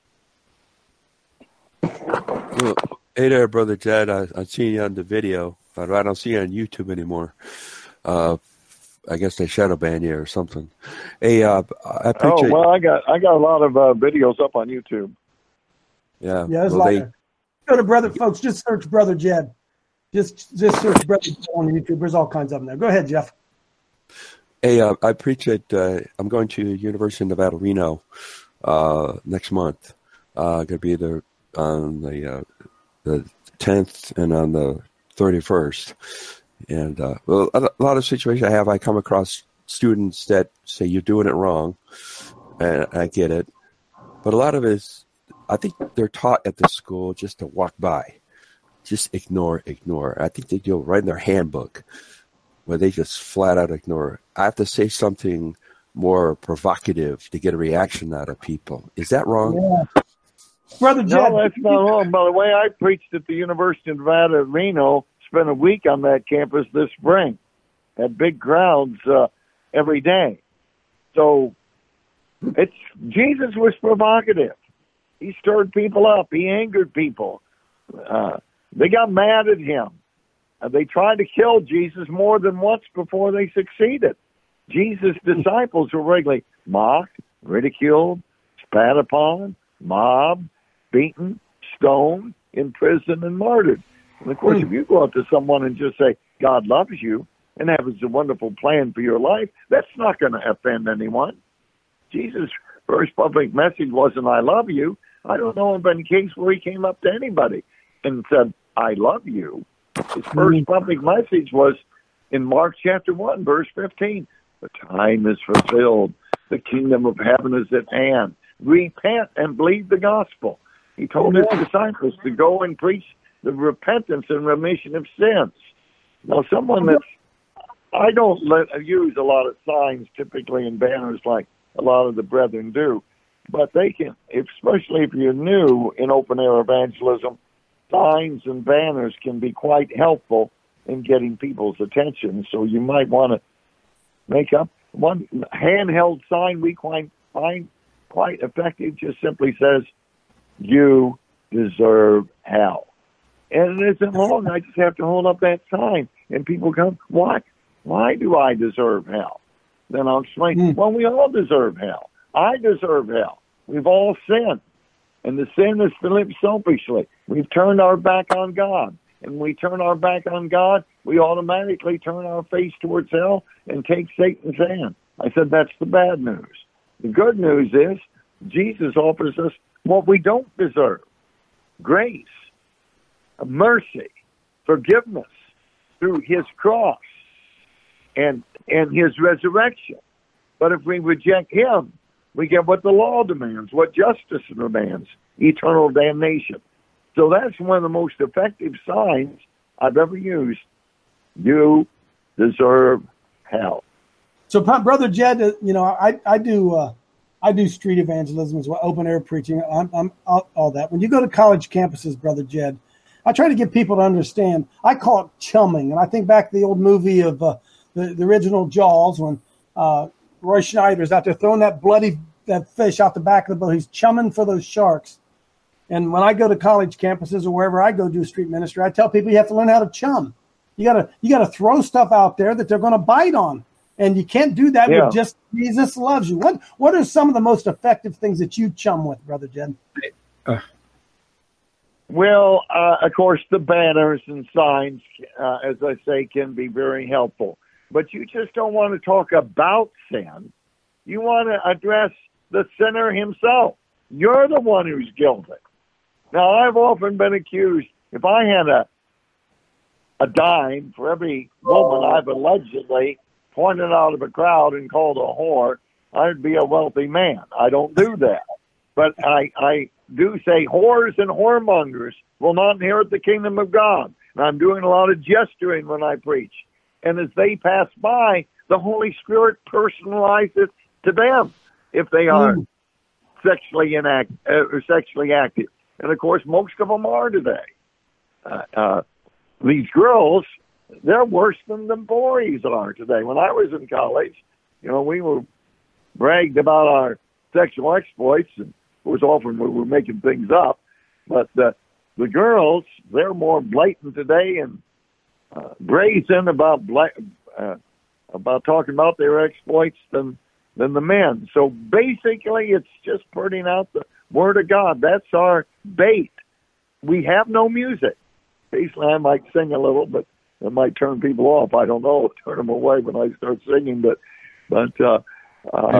Well, hey there, Brother Jed. I, I've seen you on the video, but I don't see you on YouTube anymore. Uh, I guess they shadow ban you or something. Hey, uh, I appreciate. Oh well, I got I got a lot of uh, videos up on YouTube. Yeah, Yeah, there's well, a lot they, there. Go to Brother, folks, just search Brother Jed. Just just search Brother Jed on YouTube. There's all kinds of them there. Go ahead, Jeff. Hey, uh, I preach at, uh, I'm going to University of Nevada, Reno uh, next month. Uh, going to be there on the uh, the tenth and on the thirty-first. And uh, well, a lot of situations I have, I come across students that say you're doing it wrong, and I get it. But a lot of it is, I think they're taught at the school just to walk by, just ignore, ignore. I think they do it right in their handbook, where they just flat out ignore it. I have to say something more provocative to get a reaction out of people. Is that wrong? Yeah. Brother Jed. No, that's not wrong. By the way, I preached at the University of Nevada, Reno, spent a week on that campus this spring. Had big crowds uh, every day. So it's Jesus was provocative. He stirred people up. He angered people. Uh, they got mad at him. Uh, they tried to kill Jesus more than once before they succeeded. Jesus' disciples were regularly mocked, ridiculed, spat upon, mobbed, beaten, stoned, imprisoned, and martyred. And of course, if you go up to someone and just say, God loves you and has a wonderful plan for your life, that's not going to offend anyone. Jesus' first public message wasn't, I love you. I don't know of any case where he came up to anybody and said, I love you. His first public message was in Mark chapter one, verse fifteen. The time is fulfilled. The kingdom of heaven is at hand. Repent and believe the gospel. He told his disciples to go and preach the repentance and remission of sins. Now, someone that's, I don't let, use a lot of signs typically and banners like a lot of the brethren do, but they can, especially if you're new in open air evangelism, signs and banners can be quite helpful in getting people's attention. So you might want to make up one handheld sign we quite find quite effective. Just simply says, "You deserve hell," and it isn't long. I just have to hold up that sign, and people come, "What? Why do I deserve hell?" Then I'll explain. Mm. Well, we all deserve hell. I deserve hell. We've all sinned. And the sin is to live selfishly. We've turned our back on God. And when we turn our back on God, we automatically turn our face towards hell and take Satan's hand. I said that's the bad news. The good news is Jesus offers us what we don't deserve. Grace, mercy, forgiveness through his cross and, and his resurrection. But if we reject him, we get what the law demands, what justice demands, eternal damnation. So that's one of the most effective signs I've ever used. You deserve hell. So, Brother Jed, you know, I I do uh, I do street evangelism as well, open air preaching. I'm, I'm all, all that. When you go to college campuses, Brother Jed, I try to get people to understand. I call it chumming, and I think back to the old movie of uh, the the original Jaws when. Uh, Roy Schneider's out there throwing that bloody that fish out the back of the boat. He's chumming for those sharks. And when I go to college campuses or wherever I go do street ministry, I tell people you have to learn how to chum. You gotta you gotta throw stuff out there that they're going to bite on, and you can't do that yeah. with just Jesus loves you. What what are some of the most effective things that you chum with, Brother Jed? Uh, well, uh, of course, the banners and signs, uh, as I say, can be very helpful. But you just don't want to talk about sin. You want to address the sinner himself. You're the one who's guilty. Now, I've often been accused, if I had a a dime for every woman I've allegedly pointed out of a crowd and called a whore, I'd be a wealthy man. I don't do that. But I, I do say, whores and whoremongers will not inherit the kingdom of God. And I'm doing a lot of gesturing when I preach. And as they pass by, the Holy Spirit personalizes to them if they are mm. sexually inact uh, or sexually active. And of course, most of them are today. Uh, uh, these girls, they're worse than the boys are today. When I was in college, you know, we were bragged about our sexual exploits, and of course, often we were making things up. But uh, the girls, they're more blatant today and uh, brazen about bla- uh, about talking about their exploits than than the men. So basically, it's just putting out the Word of God. That's our bait. We have no music. Occasionally, I might sing a little, but it might turn people off. I don't know. Turn them away when I start singing. But but uh, uh,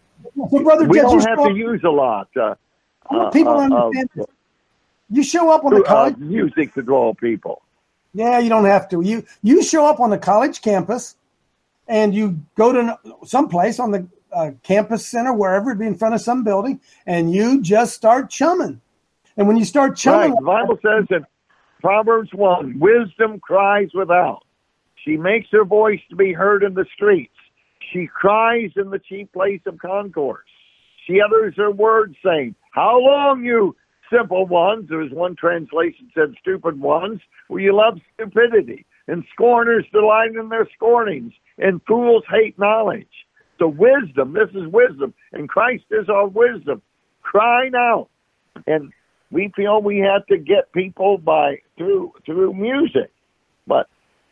so brother, we Jed, don't you have show, to use a lot. Uh, uh, people uh, understand. uh, you show up on the college uh, music to draw people. Yeah, you don't have to. You you show up on the college campus, and you go to someplace on the uh, campus center, wherever it be in front of some building, and you just start chumming. And when you start chumming, right. The Bible says in Proverbs one, wisdom cries without. She makes her voice to be heard in the streets. She cries in the chief place of concourse. She utters her words, saying, how long, you simple ones? There was one translation said stupid ones. Will you love stupidity? And scorners delight in their scornings, and fools hate knowledge. So wisdom, this is wisdom, and Christ is our wisdom, crying out. And we feel we have to get people by through through music. But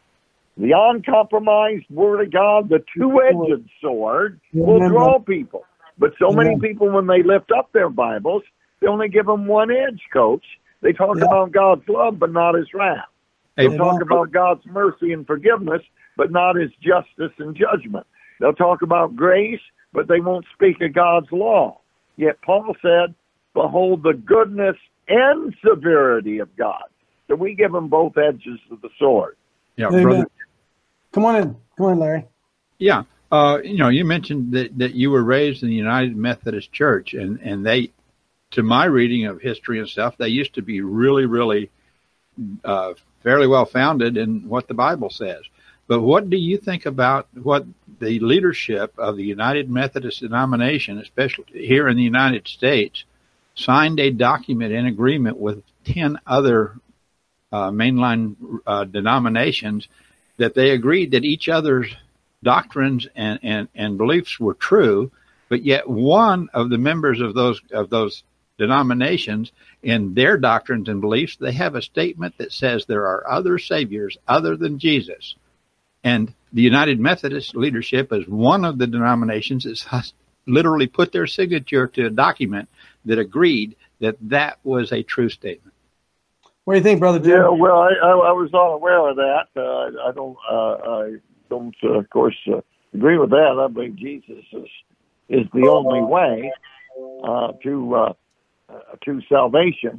the uncompromised Word of God, the two-edged sword, will draw people. But so many people, when they lift up their Bibles, they only give them one edge, Coach. They talk yeah. about God's love, but not His wrath. They hey, talk about God's mercy and forgiveness, but not His justice and judgment. They'll talk about grace, but they won't speak of God's law. Yet Paul said, behold the goodness and severity of God. So we give them both edges of the sword. Yeah, Amen. brother. Come on in. Come on, Larry. Yeah. Uh, you know, you mentioned that, that you were raised in the United Methodist Church, and, and they, to my reading of history and stuff, they used to be really, really uh, fairly well founded in what the Bible says. But what do you think about what the leadership of the United Methodist denomination, especially here in the United States, signed a document in agreement with ten other uh, mainline uh, denominations that they agreed that each other's doctrines and, and, and beliefs were true, but yet one of the members of those of those denominations, in their doctrines and beliefs, they have a statement that says there are other saviors other than Jesus. And the United Methodist leadership, as one of the denominations, has literally put their signature to a document that agreed that that was a true statement. What do you think, Brother Jim? Yeah, well, I, I, I was unaware of that. Uh, I, I don't, uh, I don't, uh, of course, uh, agree with that. I believe Jesus is is the only way uh, to uh, uh, to salvation.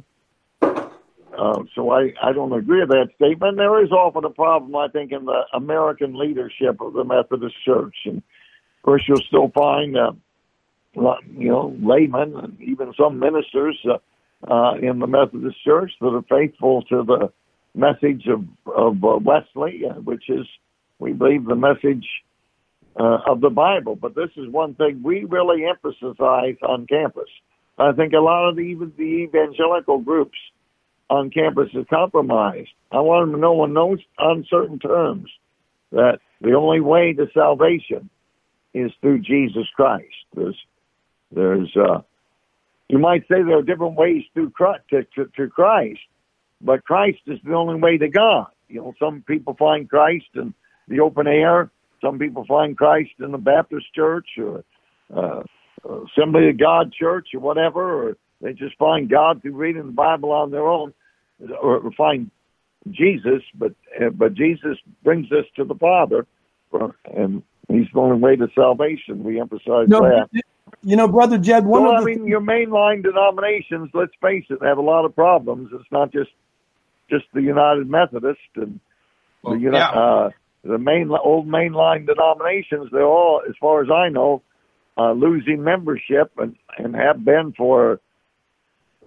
Uh, so I, I don't agree with that statement. There is often a problem, I think, in the American leadership of the Methodist Church. And, of course, you'll still find, uh, you know, laymen and even some ministers uh, uh, in the Methodist Church that are faithful to the message of, of uh, Wesley, uh, which is, we believe, the message uh, of the Bible. But this is one thing we really emphasize on campus. I think a lot of the, even the evangelical groups on campus is compromised. I want them to know in no uncertain terms that the only way to salvation is through Jesus Christ. There's, there's, uh, you might say there are different ways through Christ, to, to, to Christ, but Christ is the only way to God. You know, some people find Christ in the open air. Some people find Christ in the Baptist church or uh, Assembly of God church or whatever, or they just find God through reading the Bible on their own, or, or find Jesus, but uh, but Jesus brings us to the Father, and He's the only way to salvation. We emphasize no, that. You know, Brother Jed, one well, of I the mean, your mainline denominations, let's face it, have a lot of problems. It's not just just the United Methodist and well, the, yeah. uh, the main old mainline denominations. They're all, as far as I know, uh, losing membership and, and have been for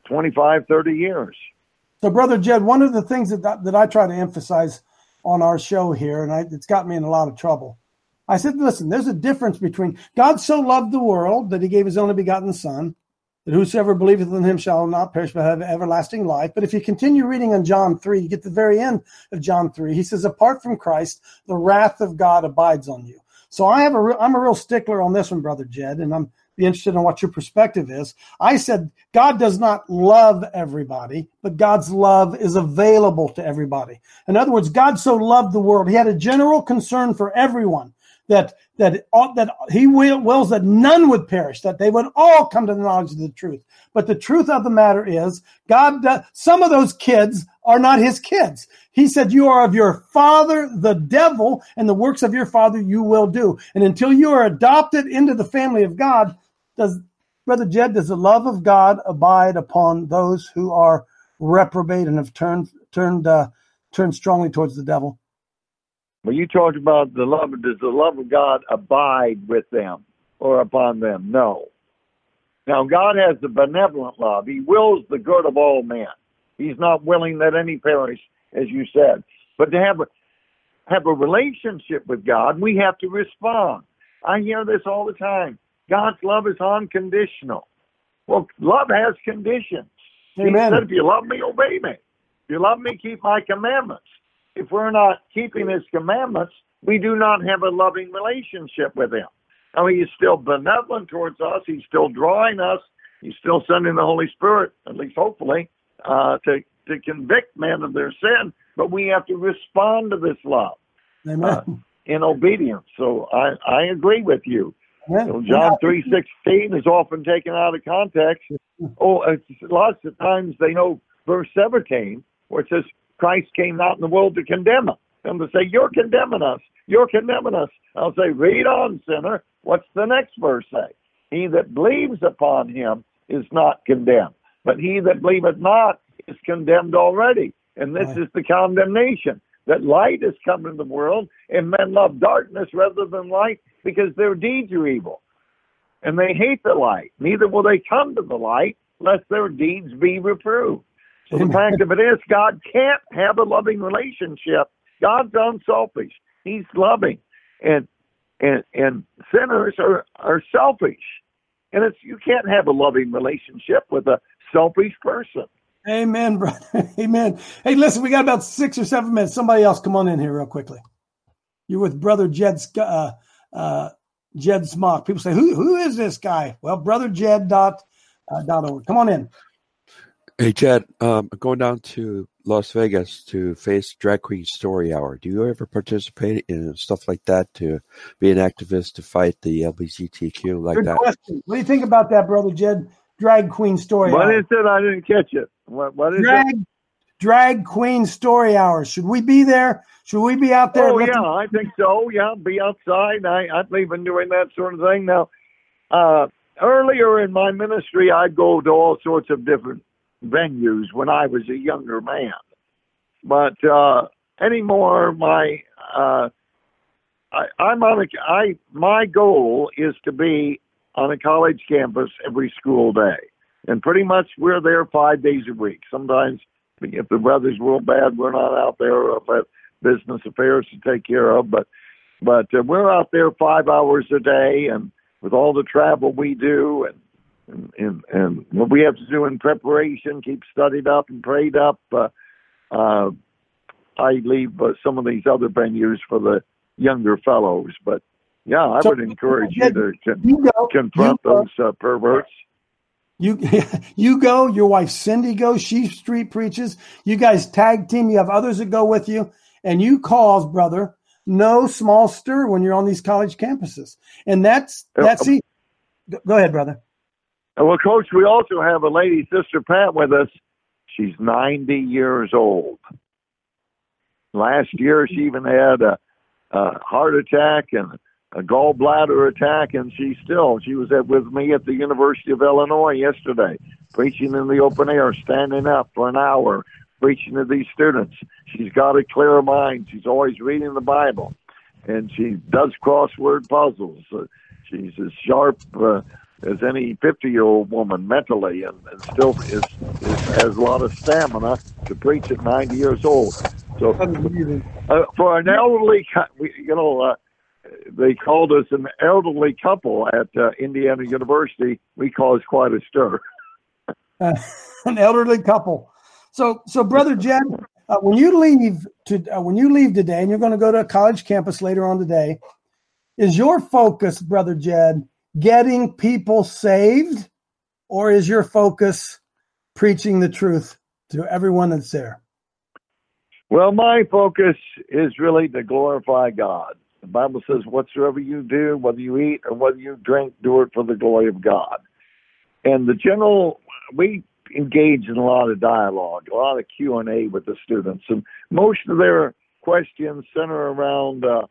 twenty-five, thirty years. So, Brother Jed, one of the things that that I try to emphasize on our show here, and I, it's got me in a lot of trouble. I said, listen, there's a difference between God so loved the world that he gave his only begotten Son, that whosoever believeth in him shall not perish but have everlasting life. But if you continue reading on John three, you get to the very end of John three. He says, apart from Christ, the wrath of God abides on you. So I have a re- I'm a real stickler on this one, Brother Jed, and I'm be interested in what your perspective is. I said God does not love everybody, but God's love is available to everybody. In other words, God so loved the world. He had a general concern for everyone, that that that he wills that none would perish, that they would all come to the knowledge of the truth. But the truth of the matter is, God does, some of those kids are not his kids. He said, you are of your father, the devil, and the works of your father you will do. And until you are adopted into the family of God, does Brother Jed, does the love of God abide upon those who are reprobate and have turned turned uh, turned strongly towards the devil? Well, you talked about the love. Does the love of God abide with them or upon them? No. Now, God has the benevolent love. He wills the good of all men. He's not willing that any perish, as you said. But to have a, have a relationship with God, we have to respond. I hear this all the time. God's love is unconditional. Well, love has conditions. Amen. He said, if you love me, obey me. If you love me, keep my commandments. If we're not keeping his commandments, we do not have a loving relationship with him. Now, he is still benevolent towards us. He's still drawing us. He's still sending the Holy Spirit, at least hopefully, uh, to, to convict men of their sin. But we have to respond to this love uh, in obedience. So I, I agree with you. Yeah. So John three sixteen is often taken out of context. Oh, it's, lots of times they know verse seventeen, where it says, Christ came not in the world to condemn us. And to say, you're condemning us. You're condemning us. I'll say, read on, sinner. What's the next verse say? He that believes upon him is not condemned. But he that believeth not is condemned already. And this right. is the condemnation, that light has come into the world, and men love darkness rather than light because their deeds are evil. And they hate the light. Neither will they come to the light, lest their deeds be reproved. So the fact of it is, God can't have a loving relationship. God's unselfish. He's loving. And and and sinners are, are selfish. And it's you can't have a loving relationship with a selfish person. Amen, brother. Amen. Hey, listen, we got about six or seven minutes. Somebody else come on in here real quickly. You're with Brother Jed, uh, uh, Jed Smock. People say, who who is this guy? Well, brother jed dot org. Come on in. Hey, Jed, um, going down to Las Vegas to face Drag Queen Story Hour. Do you ever participate in stuff like that to be an activist to fight the L G B T Q like Good that? question. What do you think about that, Brother Jed? Drag Queen Story what Hour. What is it? I didn't catch it. What, what is Drag, it? Drag Queen Story Hour. Should we be there? Should we be out there? Oh, looking- yeah, I think so. Yeah, be outside. I, I believe in doing that sort of thing. Now, uh, earlier in my ministry, I'd go to all sorts of different venues when I was a younger man. But uh, anymore, my uh, I, I'm on a I my goal is to be on a college campus every school day, and pretty much we're there five days a week. Sometimes if the weather's real bad, we're not out there, or if I have business affairs to take care of. But but uh, we're out there five hours a day, and with all the travel we do, and And, and, and what we have to do in preparation, keep studied up and prayed up. Uh, uh, I leave uh, some of these other venues for the younger fellows. But, yeah, I So, would encourage you to con- you go, confront you go. those uh, perverts. You you go, your wife Cindy goes, she street preaches. You guys tag team, you have others that go with you, and you cause, brother, no small stir when you're on these college campuses. And that's, that's, uh, go ahead, brother. Well, Coach, we also have a lady, Sister Pat, with us. She's ninety years old. Last year, she even had a, a heart attack and a gallbladder attack, and she still, she was at, with me at the University of Illinois yesterday, preaching in the open air, standing up for an hour, preaching to these students. She's got a clear mind. She's always reading the Bible, and she does crossword puzzles. Uh, she's as sharp uh, as any fifty-year-old woman mentally, and, and still is, is has a lot of stamina to preach at ninety years old. So uh, for an elderly, you know, uh, they called us an elderly couple at uh, Indiana University. We caused quite a stir. Uh, an elderly couple. So, so Brother Jed, uh, when you leave to uh, when you leave today, and you're going to go to a college campus later on today, is your focus, Brother Jed, getting people saved, or is your focus preaching the truth to everyone that's there? Well, my focus is really to glorify God. The Bible says, whatsoever you do, whether you eat or whether you drink, do it for the glory of God. And the general, we engage in a lot of dialogue, a lot of Q and A with the students. And most of their questions center around, uh,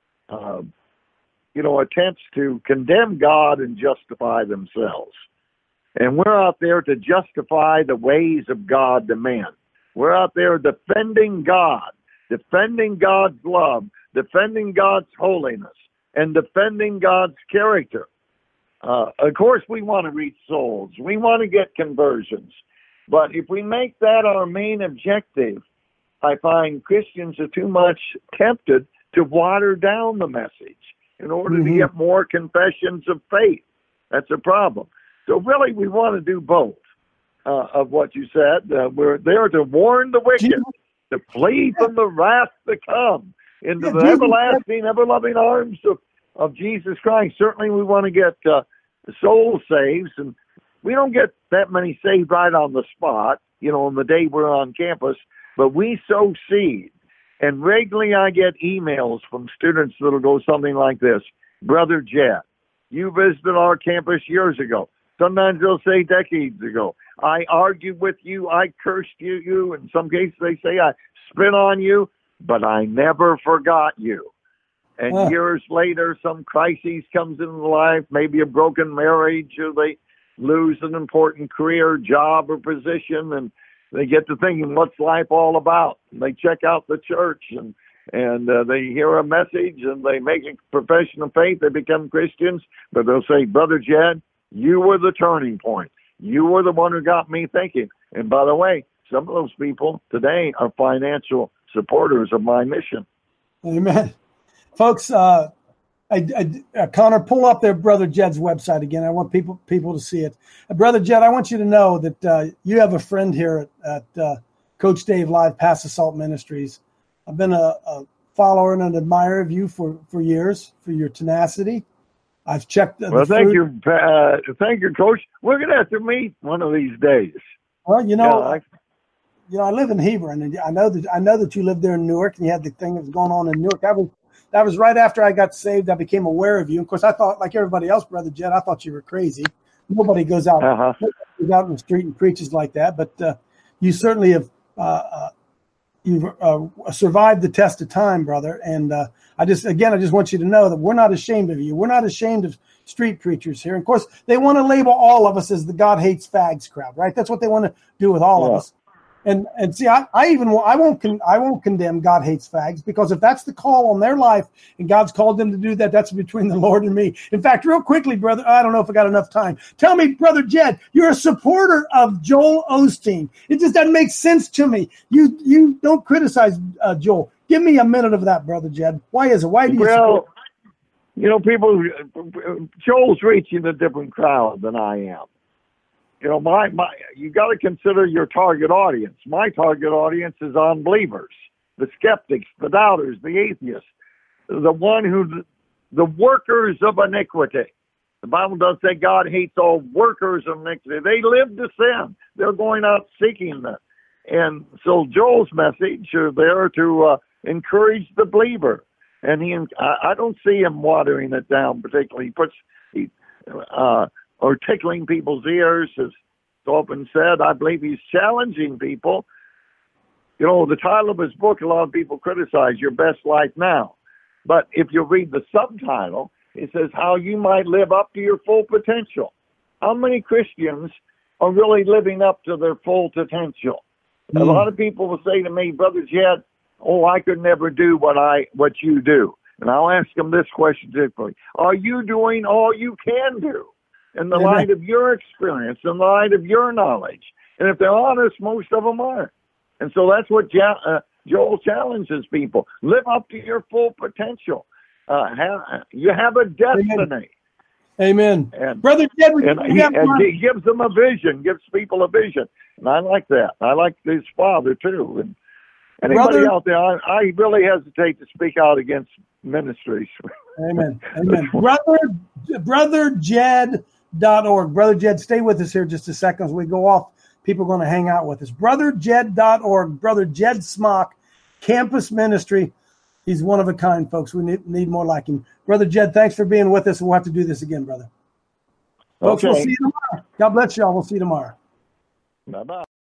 uh, you know, attempts to condemn God and justify themselves. And we're out there to justify the ways of God to men. We're out there defending God, defending God's love, defending God's holiness, and defending God's character. Uh, of course, we want to reach souls. We want to get conversions. But if we make that our main objective, I find Christians are too much tempted to water down the message in order mm-hmm. to get more confessions of faith. That's a problem. So really, we want to do both. Uh, of what you said. Uh, we're there to warn the wicked, to flee from the wrath to come, into yeah, the Jesus. everlasting, ever-loving arms of, of Jesus Christ. Certainly we want to get uh, souls saved, and we don't get that many saved right on the spot, you know, on the day we're on campus, but we sow seed. And regularly I get emails from students that'll go something like this: Brother Jed, you visited our campus years ago. Sometimes they'll say decades ago. I argued with you. I cursed you. You. In some cases, they say I spit on you, but I never forgot you. And uh. years later, some crisis comes into life, maybe a broken marriage, or they lose an important career, job, or position, and they get to thinking, what's life all about? And they check out the church, and and uh, they hear a message, and they make a profession of faith. They become Christians, but they'll say, Brother Jed, you were the turning point. You were the one who got me thinking. And by the way, some of those people today are financial supporters of my mission. Amen. Folks, uh, I, I, uh, Connor, pull up their Brother Jed's website again. I want people people to see it. Uh, Brother Jed, I want you to know that uh, you have a friend here at, at uh, Coach Dave Live Pass the Salt Ministries. I've been a, a follower and an admirer of you for, for years, for your tenacity. I've checked. The well, thank food. you, uh, thank you, Coach. We're going to have to meet one of these days. Well, you know, yeah, I, you know, I live in Hebron, and I know that I know that you lived there in Newark, and you had the thing that was going on in Newark. That was that was right after I got saved. I became aware of you. Of course, I thought, like everybody else, Brother Jed, I thought you were crazy. Nobody goes out, uh-huh. goes out in the street and preaches like that, but uh, you certainly have. Uh, uh, You've uh, survived the test of time, brother. And uh, I just, again, I just want you to know that we're not ashamed of you. We're not ashamed of street preachers here. And of course, they want to label all of us as the God hates fags crowd, right? That's what they want to do with all yeah. of us. And and see, I, I even I won't con- I won't condemn God hates fags, because if that's the call on their life and God's called them to do that, that's between the Lord and me. In fact, real quickly, brother, I don't know if I got enough time. Tell me, Brother Jed, you're a supporter of Joel Osteen. It just doesn't make sense to me. You you don't criticize uh, Joel. Give me a minute of that, Brother Jed. Why is it? Why do you well, support? You know, people. Joel's reaching a different crowd than I am. You know, my, my you got to consider your target audience. My target audience is unbelievers, the skeptics, the doubters, the atheists, the one who, the workers of iniquity. The Bible does say God hates all workers of iniquity. They live to sin. They're going out seeking that. And so Joel's message is there to uh, encourage the believer. And he, I, I don't see him watering it down particularly. He puts, he, uh, or tickling people's ears, as often said. I believe he's challenging people. You know, the title of his book, a lot of people criticize, Your Best Life Now. But if you read the subtitle, it says how you might live up to your full potential. How many Christians are really living up to their full potential? Mm. A lot of people will say to me, Brother Jed, oh, I could never do what I what you do. And I'll ask them this question typically. Are you doing all you can do? in the Amen. light of your experience, in the light of your knowledge. And if they're honest, most of them aren't. And so that's what ja- uh, Joel challenges people. Live up to your full potential. Uh, have, you have a destiny. Amen. And, Brother Jed, we, and we he, have and one. he gives them a vision, gives people a vision. And I like that. I like his father, too. And anybody Brother, out there, I, I really hesitate to speak out against ministries. Amen. Amen. Brother, brother jed dot org. Brother Jed, stay with us here just a second as we go off. People are going to hang out with us. brother jed dot org. Brother Jed Smock, Campus Ministry. He's one of a kind, folks. We need, need more like him. Brother Jed, thanks for being with us. We'll have to do this again, brother. Folks, Okay. we'll see you tomorrow. God bless y'all. We'll see you tomorrow. Bye-bye.